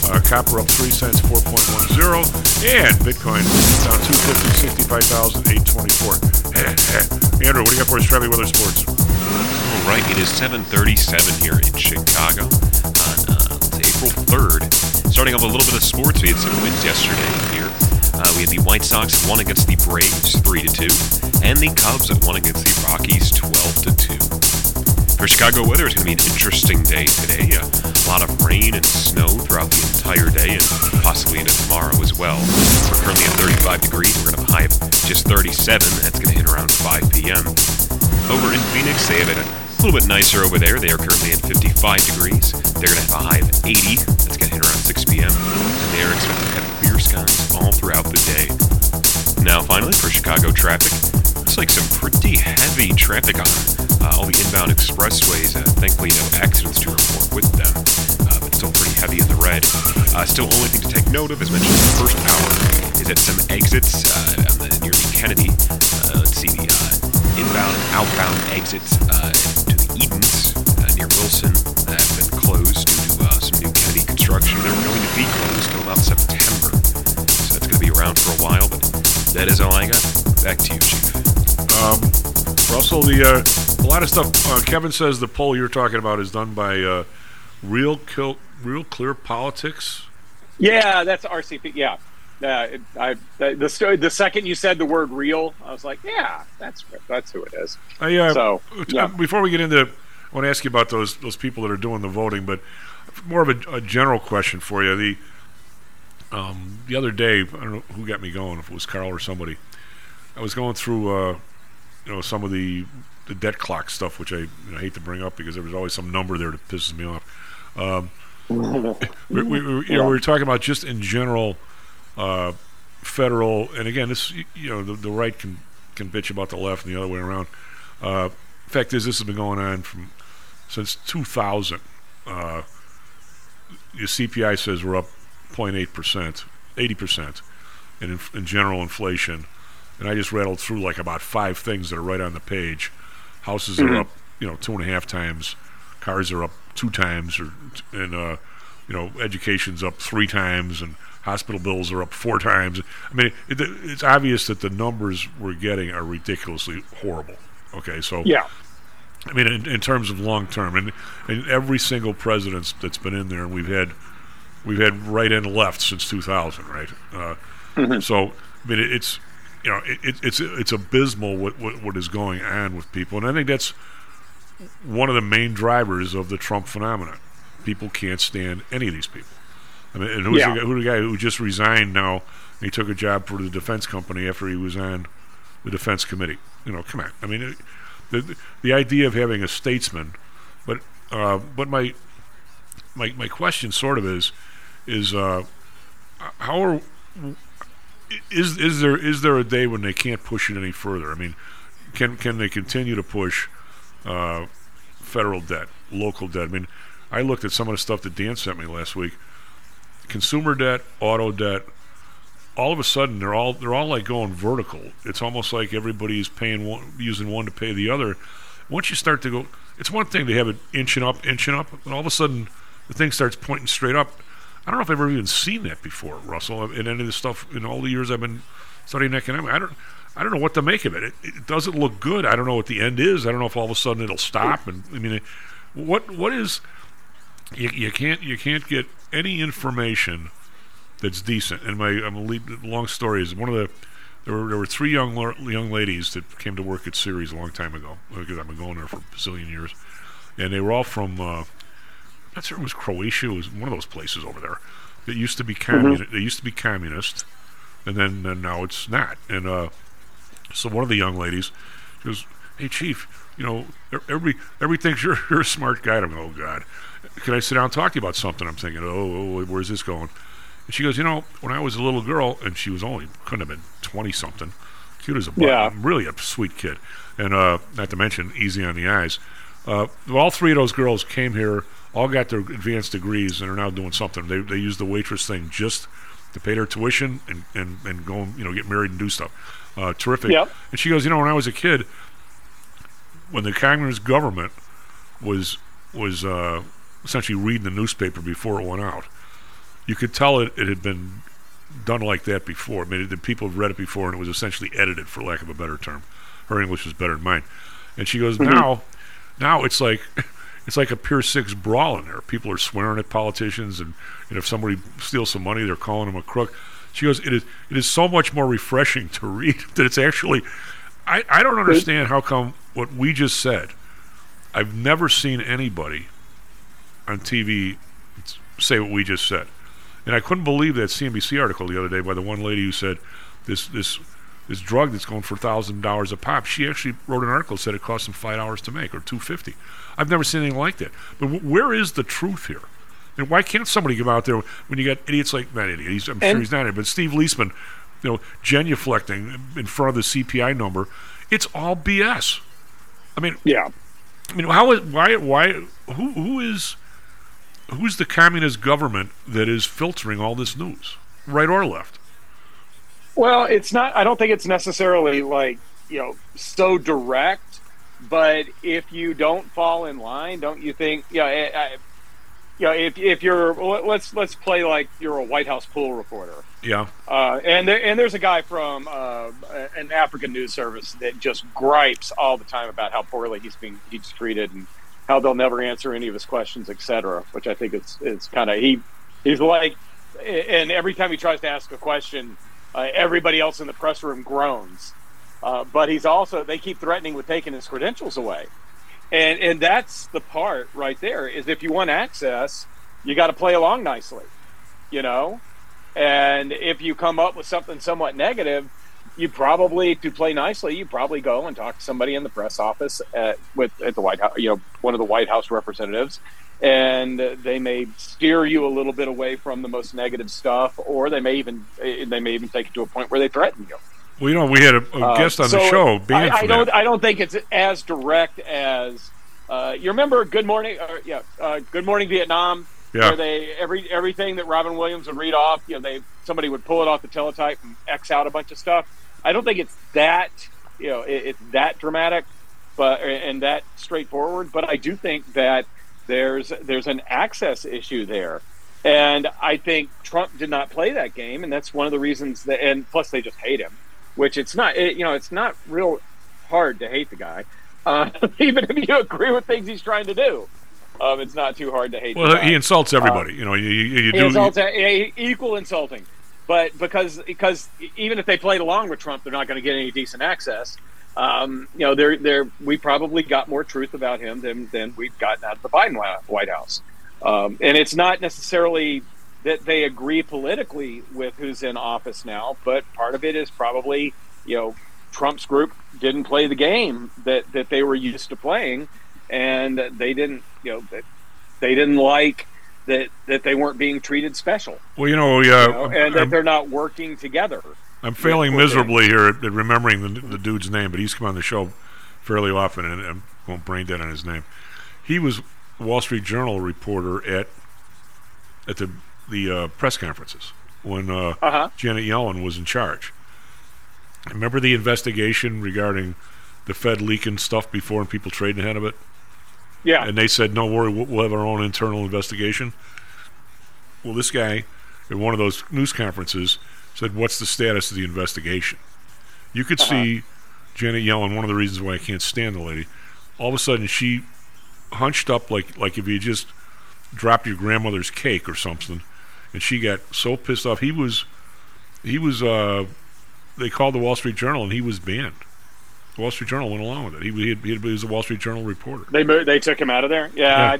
Copper up 3 cents, 4.10. And Bitcoin down 250, 65,824. Andrew, what do you got for us, Travis Weather Sports? All right, it is 7:37 here in Chicago on April 3rd. Starting off a little bit of sports, we had some wins yesterday here. We had the White Sox won against the Braves 3-2, and the Cubs that won against the Rockies 12-2. For Chicago weather, it's going to be an interesting day today. A lot of rain and snow throughout the entire day and possibly into tomorrow as well. We're currently at 35 degrees. We're going to have a high of just 37. That's going to hit around 5 p.m. Over in Phoenix, they have it a little bit nicer over there. They are currently at 55 degrees. They're going to have a high of 80. That's going to hit around 6 p.m. And they are expected to have clear skies all throughout the day. Now, finally, for Chicago traffic, looks like some pretty heavy traffic on all the inbound expressways. Thankfully, no accidents to report with them, but still pretty heavy in the red. Still, only thing to take note of, as mentioned in the first hour, is that some exits near the Kennedy, let's see, the inbound and outbound exits to the Edens near Wilson have been closed due to some new Kennedy construction. They're going to be closed till about September, so that's going to be around for a while, but that is all I got. Back to you, Chief. Russell, a lot of stuff. Kevin says the poll you're talking about is done by Real Clear Politics. Yeah, that's RCP. Yeah, the second you said the word "real," I was like, yeah, that's who it is. Before we get into, I want to ask you about those people that are doing the voting, but more of a general question for you. The other day, I don't know who got me going, if it was Carl or somebody. I was going through some of the debt clock stuff, which I hate to bring up because there was always some number there that pisses me off. We were talking about just in general federal, and again, this the right can bitch about the left and the other way around. Fact is, this has been going on since 2000. Your CPI says we're up 0.8%, 80% in general inflation. And I just rattled through like about 5 things that are right on the page. Houses are up, 2.5 times. Cars are up 2 times, and education's up 3 times, and hospital bills are up 4 times. I mean, it's obvious that the numbers we're getting are ridiculously horrible. Okay, so yeah. I mean, in terms of long term, and every single president that's been in there, and we've had right and left since 2000, right? So I mean, it's abysmal what is going on with people, and I think that's one of the main drivers of the Trump phenomenon. People can't stand any of these people. I mean, and who's the guy who just resigned now? He took a job for the defense company after he was on the defense committee. Come on. I mean, the idea of having a statesman, but my question sort of is how are is there a day when they can't push it any further? I mean, can they continue to push federal debt, local debt? I mean, I looked at some of the stuff that Dan sent me last week. Consumer debt, auto debt. All of a sudden, they're all like going vertical. It's almost like everybody's using one to pay the other. Once you start to go, it's one thing to have it inching up, and all of a sudden the thing starts pointing straight up. I don't know if I've ever even seen that before, Russell, in any of the stuff in all the years I've been studying economics. I don't know what to make of it. It doesn't look good. I don't know what the end is. I don't know if all of a sudden it'll stop. And I mean, what is? You can't get any information that's decent. And long story is there were 3 young ladies that came to work at Ceres a long time ago, because I've been going there for a bazillion years, and they were all from. I'm not sure it was Croatia. It was one of those places over there that used to be communist. They used to be communist, and then now it's not. And so one of the young ladies goes, "Hey, Chief, everybody thinks you're a smart guy." I'm going, "Oh God, can I sit down and talk to you about something?" I'm thinking, "Oh, where's this going?" And she goes, "When I was a little girl," and she was couldn't have been 20 something, cute as a button, really a sweet kid, and not to mention easy on the eyes. All 3 of those girls came here. All got their advanced degrees and are now doing something. They use the waitress thing just to pay their tuition and go get married and do stuff. Terrific. Yep. And she goes, when I was a kid, when the communist government was essentially reading the newspaper before it went out, you could tell it had been done like that before. I mean, the people had read it before, and it was essentially edited, for lack of a better term. Her English was better than mine. And she goes, now it's like a Pier 6 brawl in there. People are swearing at politicians, and if somebody steals some money, they're calling them a crook. She goes, it is so much more refreshing to read that it's actually. I don't understand how come what we just said. I've never seen anybody on TV say what we just said, and I couldn't believe that CNBC article the other day by the one lady who said this drug that's going for $1,000 a pop. She actually wrote an article that said it cost them $5 to make, or $2.50. I've never seen anything like that. But where is the truth here? And why can't somebody come out there when you got idiots like, not idiot, I'm sure he's not it, but Steve Leisman, genuflecting in front of the CPI number? It's all BS. I mean, yeah. I mean, who's the communist government that is filtering all this news, right or left? Well, it's not. I don't think it's necessarily so direct. But if you don't fall in line, don't you think? If you're let's play like you're a White House pool reporter. Yeah. And there's a guy from an African news service that just gripes all the time about how poorly he's treated and how they'll never answer any of his questions, etc. Which I think it's kind of he's like, and every time he tries to ask a question, everybody else in the press room groans. But they keep threatening with taking his credentials away. And that's the part right there, is if you want access, you got to play along nicely, and if you come up with something somewhat negative, to play nicely, you probably go and talk to somebody in the press office at the White House, one of the White House representatives, and they may steer you a little bit away from the most negative stuff, or they may even take it to a point where they threaten you. Well, we had a guest on the show. I don't think it's as direct as you remember Good Morning, Good Morning Vietnam. Yeah. Where they everything that Robin Williams would read off, somebody would pull it off the teletype and X out a bunch of stuff. I don't think it's that it's that dramatic, and that straightforward. But I do think that there's an access issue there. And I think Trump did not play that game, and that's one of the reasons and plus they just hate him. Which it's not real hard to hate the guy, even if you agree with things he's trying to do. It's not too hard to hate. Well, the guy. He insults everybody. Equal insulting, but because even if they played along with Trump, they're not going to get any decent access. We probably got more truth about him than we've gotten out of the Biden White House, and it's not necessarily that they agree politically with who's in office now, but part of it is probably, Trump's group didn't play the game that they were used to playing, and they didn't like that they weren't being treated special. Well, and that they're not working together. I'm failing miserably here at remembering the dude's name, but he's come on the show fairly often, and I won't brain dead on his name. He was a Wall Street Journal reporter at the press conferences when Janet Yellen was in charge. Remember the investigation regarding the Fed leaking stuff before and people trading ahead of it? Yeah. And they said, no worry, we'll have our own internal investigation. Well, this guy at one of those news conferences said, what's the status of the investigation? You could see Janet Yellen, one of the reasons why I can't stand the lady, all of a sudden she hunched up like if you just dropped your grandmother's cake or something, and she got so pissed off. He was they called the Wall Street Journal and he was banned. The Wall Street Journal went along with it. He was a Wall Street Journal reporter. They took him out of there. Yeah.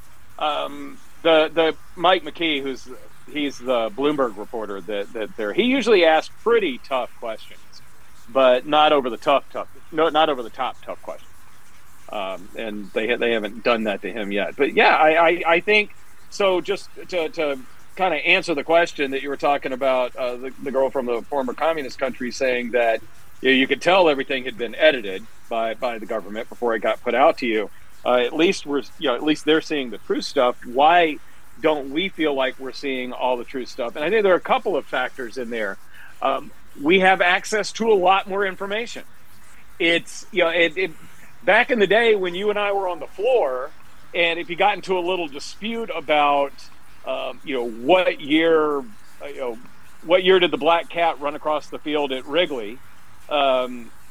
The Mike McKee, he's the Bloomberg reporter he usually asks pretty tough questions, but not over the top tough questions. And they haven't done that to him yet. But yeah, I think so. Just to kind of answer the question that you were talking about, the girl from the former communist country saying that you could tell everything had been edited by the government before it got put out to you. At least they're seeing the true stuff. Why don't we feel like we're seeing all the true stuff? And I think there are a couple of factors in there. We have access to a lot more information. It's back in the day when you and I were on the floor, and if you got into a little dispute about what year, what year did the black cat run across the field at Wrigley? What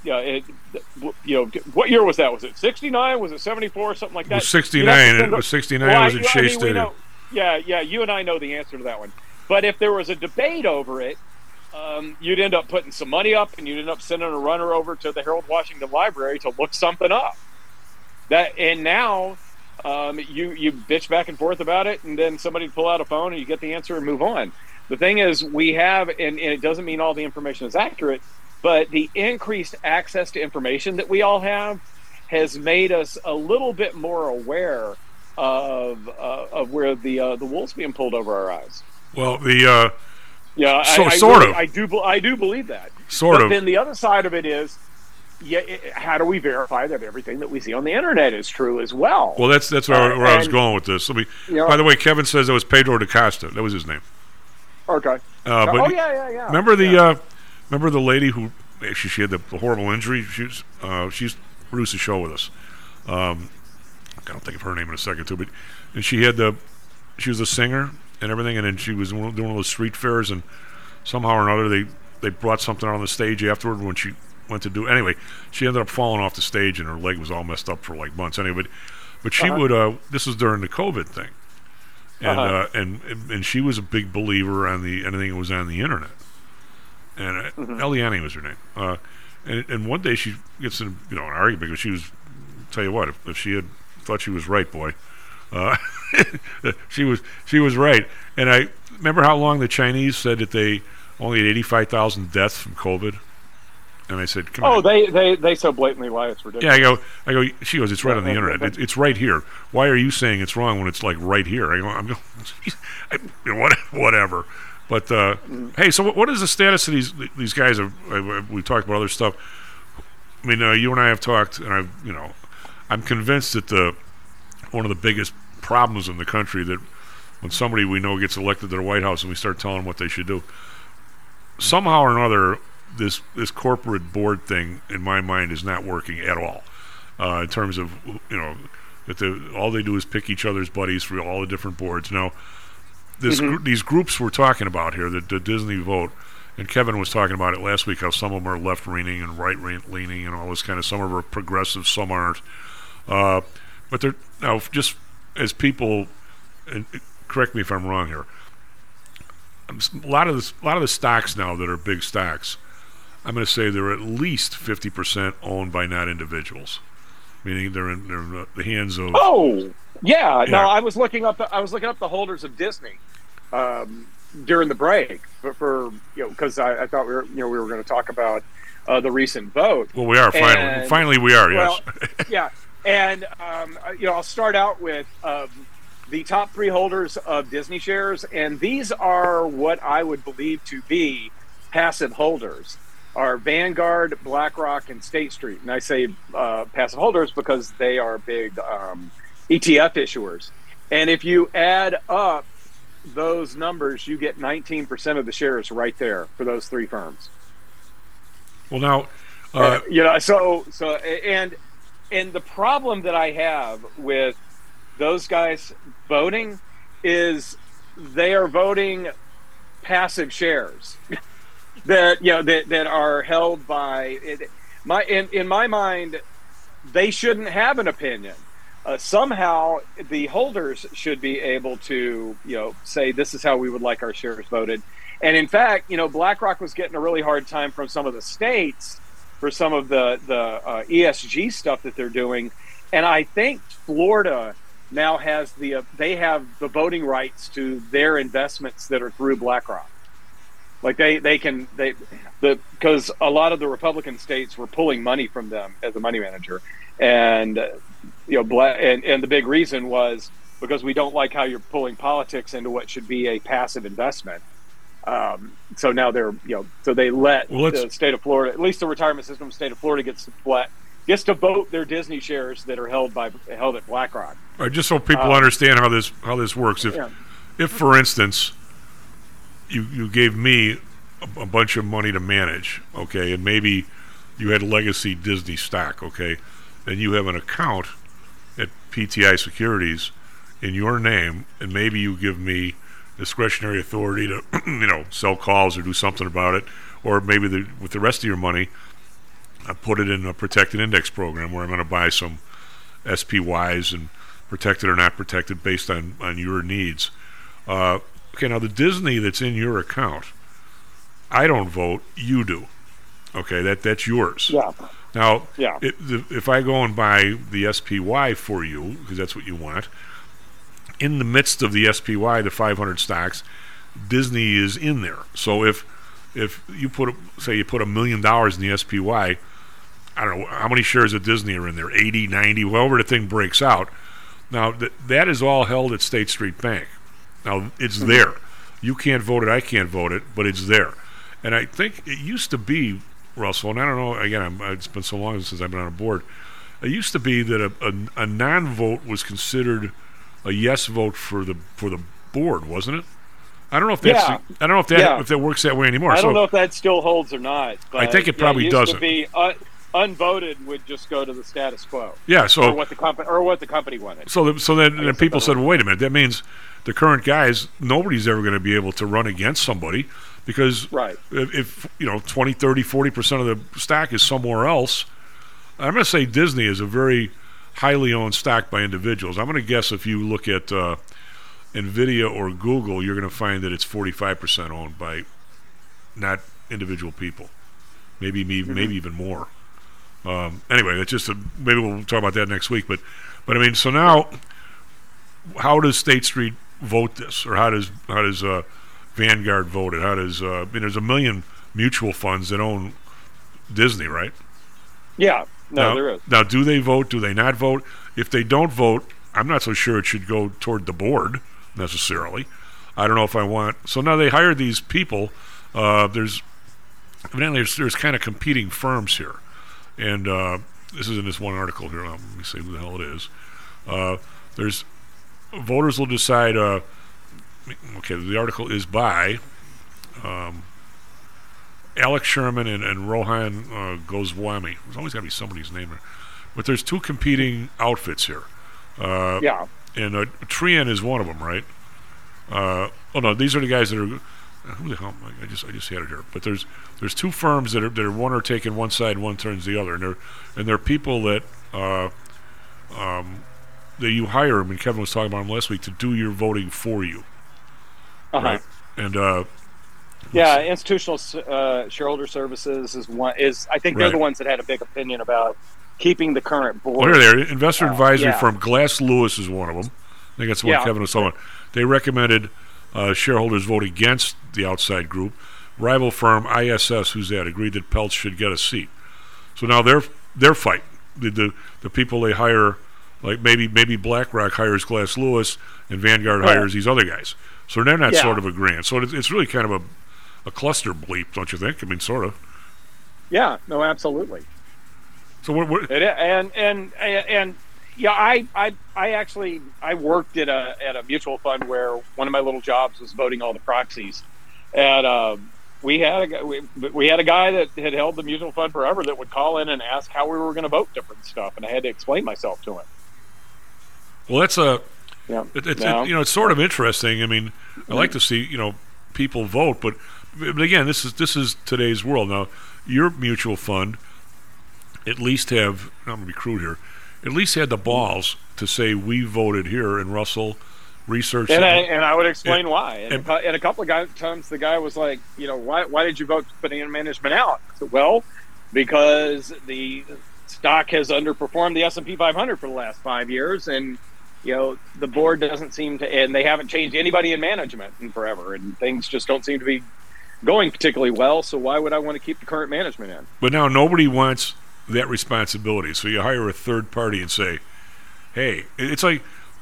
year was that? Was it 69? Was it 74? Something like that. It was 69. It was 69. It was at Shea Stadium. Yeah. You and I know the answer to that one. But if there was a debate over it, you'd end up putting some money up, and you'd end up sending a runner over to the Harold Washington Library to look something up. Now you bitch back and forth about it, and then somebody pull out a phone and you get the answer and move on. The thing is, we have, and it doesn't mean all the information is accurate, but the increased access to information that we all have has made us a little bit more aware of where the wool's being pulled over our eyes. Well, sort of. I do believe that. Sort of. But then the other side of it is, how do we verify that everything that we see on the internet is true as well? Well, that's where I was going with this. By the way, Kevin says it was Pedro da Costa. That was his name. Okay. But yeah. Remember the lady who she had the horrible injury? She's produced a show with us. I'll think of her name in a second too. But she was a singer and everything, and then she was doing one of those street fairs, and somehow or another they brought something on the stage afterward when she went to do. Anyway, she ended up falling off the stage, and her leg was all messed up for like months. Anyway, but she would. This was during the COVID thing. And she was a big believer on anything that was on the internet. And Eliane was her name. And one day she gets in an argument because she was, tell you what, if she had thought she was right, boy, she was right. And I remember how long the Chinese said that they only had 85,000 deaths from COVID. And I said, "Come on." They so blatantly lie, it's ridiculous. Yeah, I go. She goes, "It's right on the internet. It's right here. Why are you saying it's wrong when it's like right here?" I'm going, whatever. But hey, so what is the status of these guys? We talked about other stuff. I mean, you and I have talked, and I'm convinced that one of the biggest problems in the country that when somebody we know gets elected to the White House and we start telling them what they should do, somehow or another. This corporate board thing, in my mind, is not working at all. In terms of that all they do is pick each other's buddies for all the different boards. Now, these groups we're talking about here, the Disney vote, and Kevin was talking about it last week. How some of them are left leaning and right leaning, and all this kind of. Some of them are progressive, some aren't. But they're now just as people. And correct me if I'm wrong here. A lot of the stocks now that are big stocks. I'm going to say they're at least 50% owned by not individuals, meaning they're in the hands of. Oh, yeah. No, I was looking up the holders of Disney during the break for because I thought we were going to talk about the recent vote. Well, we are finally we are. Yes. Yeah, and I'll start out with the top 3 holders of Disney shares, and these are what I would believe to be passive holders. Are Vanguard, BlackRock, and State Street. And I say passive holders because they are big ETF issuers. And if you add up those numbers, you get 19% of the shares right there for those 3 firms. Well, now, and the problem that I have with those guys voting is they are voting passive shares. that are held by in my mind, they shouldn't have an opinion. Somehow the holders should be able to say this is how we would like our shares voted. And in fact, BlackRock was getting a really hard time from some of the states for some of the ESG stuff that they're doing. And I think Florida now has they have the voting rights to their investments that are through BlackRock. Like because a lot of the Republican states were pulling money from them as a money manager, and and the big reason was because we don't like how you're pulling politics into what should be a passive investment. So now they're so they let the state of Florida, at least the retirement system of the state of Florida, gets to vote their Disney shares that are held at BlackRock. Right, just so people understand how this works. If for instance. You gave me a bunch of money to manage, okay, and maybe you had legacy Disney stock, okay, and you have an account at PTI Securities in your name, and maybe you give me discretionary authority to, sell calls or do something about it, or maybe with the rest of your money, put it in a protected index program where I'm going to buy some SPYs and protected or not protected based on your needs. Okay, now the Disney that's in your account, I don't vote, you do. Okay, that's yours. Yeah. Now, Yeah. if I go and buy the SPY for you, because that's what you want, in the midst of the SPY, the 500 stocks, Disney is in there. So if you put $1 million in the SPY, I don't know how many shares of Disney are in there, 80, 90, however the thing breaks out. Now, that is all held at State Street Bank. Now, it's there. You can't vote it, I can't vote it, but it's there. And I think it used to be, Russell, and I don't know, again, it's been so long since I've been on a board, it used to be that a non-vote was considered a yes vote for the board, wasn't it? I don't know if that's if that works that way anymore. I don't know if that still holds or not. But I think it probably doesn't. To be, unvoted would just go to the status quo. Yeah, so or what the company wanted. So then people said, well, wait a minute, that means the current guys, nobody's ever going to be able to run against somebody because if 20, 30, 40% of the stock is somewhere else, I'm going to say Disney is a very highly owned stock by individuals. I'm going to guess if you look at NVIDIA or Google, you're going to find that it's 45% owned by not individual people. Maybe even more. Anyway, that's just maybe we'll talk about that next week. But I mean, so now, how does State Street vote this, or how does Vanguard vote it? How does there's a million mutual funds that own Disney, right? Yeah, there is. Now, do they vote? Do they not vote? If they don't vote, I'm not so sure it should go toward the board necessarily. I don't know if I want. So now they hired these people. There's kind of competing firms here. And this is in this one article here. Let me see who the hell it is. There's voters will decide. Okay, the article is by Alex Sherman and Rohan Goswami. There's always got to be somebody's name there. But there's two competing outfits here. Yeah. And Trian is one of them, right? Oh no, these are the guys that are. Who the hell? I just had it here. But there's two firms that are one are taking one side, one turns the other, and they're people that that you hire them. And Kevin was talking about them last week to do your voting for you. Right? And Institutional Shareholder Services is I think they're the ones that had a big opinion about keeping the current board. Well, here they are. Investor advisory firm Glass Lewis is one of them. I think that's what Kevin was talking about. They recommended shareholders vote against the outside group. Rival firm ISS, who's that, agreed that Peltz should get a seat. So now they're fighting. The people they hire, like maybe BlackRock hires Glass Lewis and Vanguard hires these other guys. So they're not sort of agreeing. So it's really kind of a cluster bleep, don't you think? I mean, sort of. Yeah. No, absolutely. So what I actually worked at a mutual fund where one of my little jobs was voting all the proxies, and we had a guy that had held the mutual fund forever that would call in and ask how we were going to vote different stuff, and I had to explain myself to him. Well, that's it's sort of interesting. I mean, I like to see people vote, but again, this is today's world. Now, your mutual fund at least have, I'm going to be crude here, at least had the balls to say we voted here, and Russell researched and I would explain why. And a couple of times the guy was like, why did you vote putting in management out? I said, well, because the stock has underperformed the S&P 500 for the last 5 years, and the board doesn't seem to, and they haven't changed anybody in management in forever, and things just don't seem to be going particularly well. So why would I want to keep the current management in? But now nobody wants that responsibility, so you hire a third party and say, "Hey, it's like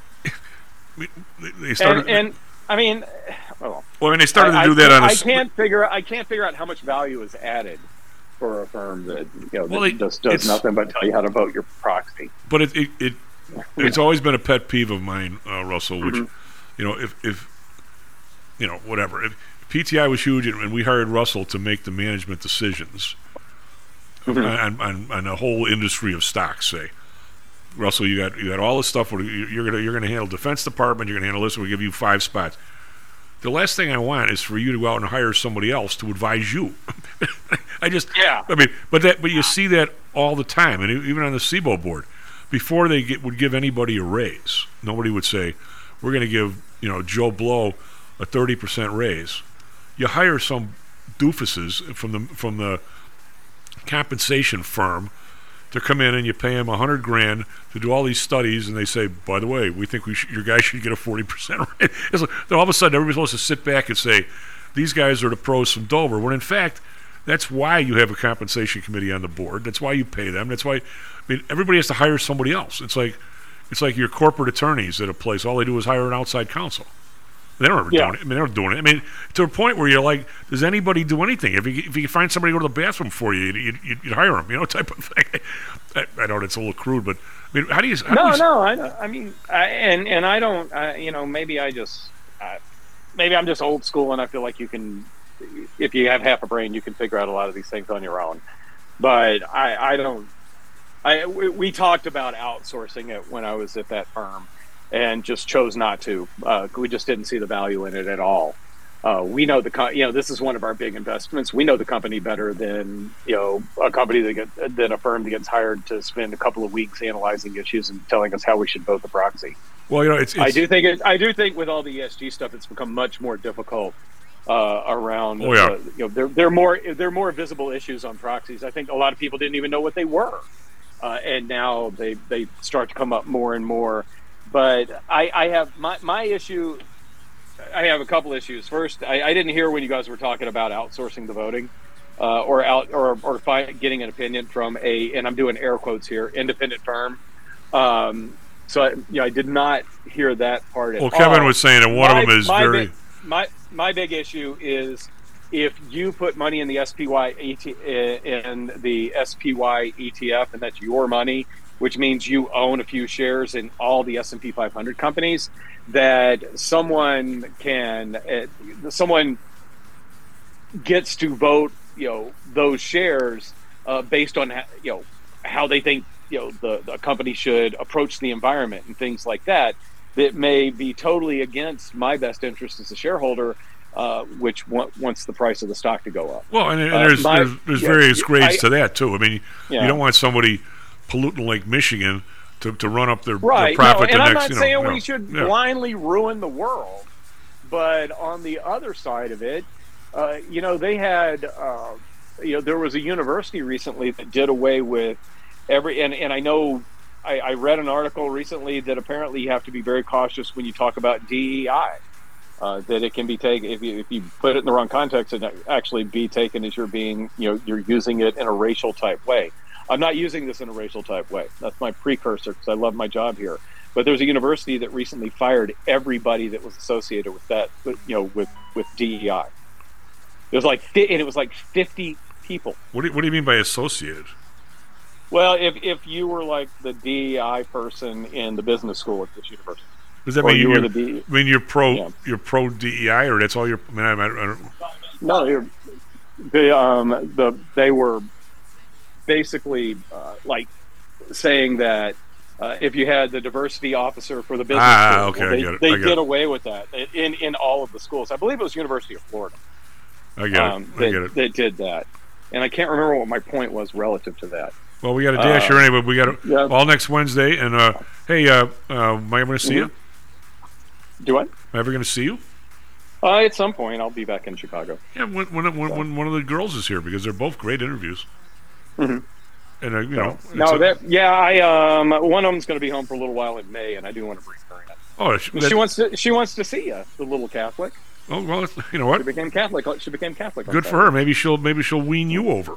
they started." And I mean, they started to do that on. I can't figure out how much value is added for a firm that that just does nothing but tell you how to vote your proxy. But it's always been a pet peeve of mine, Russell. Which if whatever. If PTI was huge, and we hired Russell to make the management decisions. On a whole industry of stocks, say, Russell, you got all this stuff. You're gonna handle Defense Department. You're gonna handle this. We'll give you 5 spots. the last thing I want is for you to go out and hire somebody else to advise you. But you see that all the time, and even on the SIBO board, before they would give anybody a raise, nobody would say, "We're going to give Joe Blow a 30% raise." You hire some doofuses from the compensation firm to come in, and you pay him $100,000 to do all these studies, and they say, "By the way, we think your guy should get a 40% raise." It's like, then all of a sudden, everybody's supposed to sit back and say, "These guys are the pros from Dover," when in fact, that's why you have a compensation committee on the board. That's why you pay them. That's why, everybody has to hire somebody else. It's like your corporate attorneys at a place. All they do is hire an outside counsel. They don't ever do it. They're not doing it. To a point where you're like, does anybody do anything? If you find somebody to go to the bathroom for you, you'd hire them, type of thing. I know it's a little crude, but how do you? Maybe I'm just old school, and I feel like you can, if you have half a brain, you can figure out a lot of these things on your own. But we talked about outsourcing it when I was at that firm, and just chose not to. We just didn't see the value in it at all. We know this is one of our big investments. We know the company better than a company than a firm that gets hired to spend a couple of weeks analyzing issues and telling us how we should vote the proxy. Well, it's I do think with all the ESG stuff, it's become much more difficult around. Oh, yeah. There are more visible issues on proxies. I think a lot of people didn't even know what they were, and now they start to come up more and more. But I have my issue. I have a couple issues. First, I didn't hear when you guys were talking about outsourcing the voting, or getting an opinion from and I'm doing air quotes here, independent firm. So I did not hear that part at all. Well, Kevin was saying that one of them is very. My big issue is if you put money in the SPY ETF, and that's your money, which means you own a few shares in all the S&P 500 companies, that someone gets to vote, those shares based on how they think the company should approach the environment and things like that. That may be totally against my best interest as a shareholder, which wants the price of the stock to go up. Well, and there's various grades to that too. You don't want somebody polluting Lake Michigan to run up their profit. No, and I'm not saying we should blindly ruin the world, but on the other side of it, they had, there was a university recently that did away with and I know I read an article recently that apparently you have to be very cautious when you talk about DEI, that it can be taken, if you put it in the wrong context, and actually be taken as you're being, you're using it in a racial type way. I'm not using this in a racial type way. That's my precursor because I love my job here. But there's a university that recently fired everybody that was associated with that, with DEI. It was like 50 people. What do you mean by associated? Well, if you were like the DEI person in the business school at this university, does that mean you're pro DEI, or that's all you're? I don't. No, they were basically like saying that if you had the diversity officer for the business school, they did away with that in all of the schools. I believe it was University of Florida. I get it. That did that, and I can't remember what my point was relative to that. Well, we got a dash here anyway. We got all next Wednesday, and hey, am I ever going to see you? Do I? Am I ever going to see you? At some point, I'll be back in Chicago. Yeah, when one of the girls is here, because they're both great interviews. Mm-hmm. And one of them's going to be home for a little while in May, and I do want to bring her in. Oh, she wants to see you, the little Catholic. Oh well, you know what? She became Catholic. Good for her. Maybe she'll wean you over.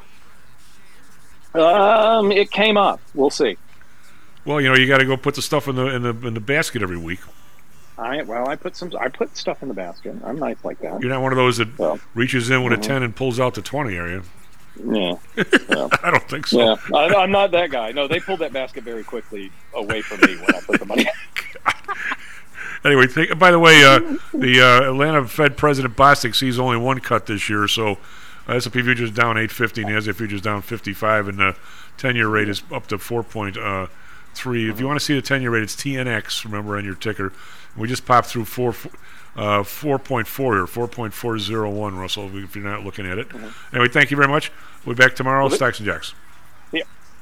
It came up. We'll see. Well, you got to go put the stuff in the basket every week. I put stuff in the basket. I'm nice like that. You're not one of those that reaches in with a 10 and pulls out the 20, are you? Yeah. I don't think so. Yeah, I'm not that guy. No, they pulled that basket very quickly away from me when I put the money. Anyway, by the way, the Atlanta Fed President Bostic sees only one cut this year, so S&P futures down 850, and the S&P futures down 55, and the 10-year rate is up to 4.10 3. If you want to see the 10-year rate, it's TNX, remember, on your ticker. We just popped through 4.4 here, 4.401, Russell, if you're not looking at it. Anyway, thank you very much. We'll be back tomorrow. Stocks and Jocks. Yeah.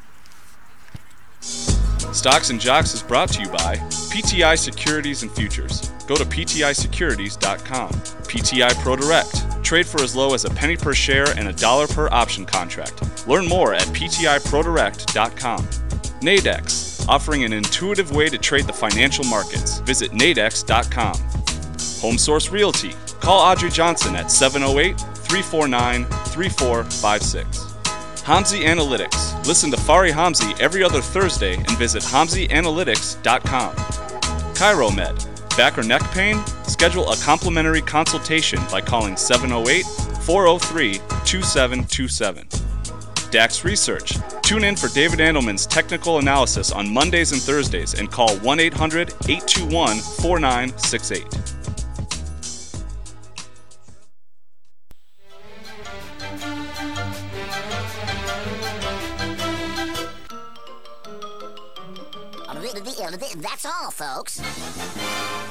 Stocks and Jocks is brought to you by PTI Securities and Futures. Go to PTIsecurities.com. PTI ProDirect. Trade for as low as a penny per share and $1 per option contract. Learn more at PTIProDirect.com. Nadex, offering an intuitive way to trade the financial markets. Visit nadex.com. HomeSource Realty. Call Audrey Johnson at 708-349-3456. Hamzy Analytics. Listen to Fari Hamzy every other Thursday and visit HamzyAnalytics.com. ChiroMed. Back or neck pain? Schedule a complimentary consultation by calling 708-403-2727. DAX Research. Tune in for David Andelman's technical analysis on Mondays and Thursdays and call 1-800-821-4968. That's all, folks.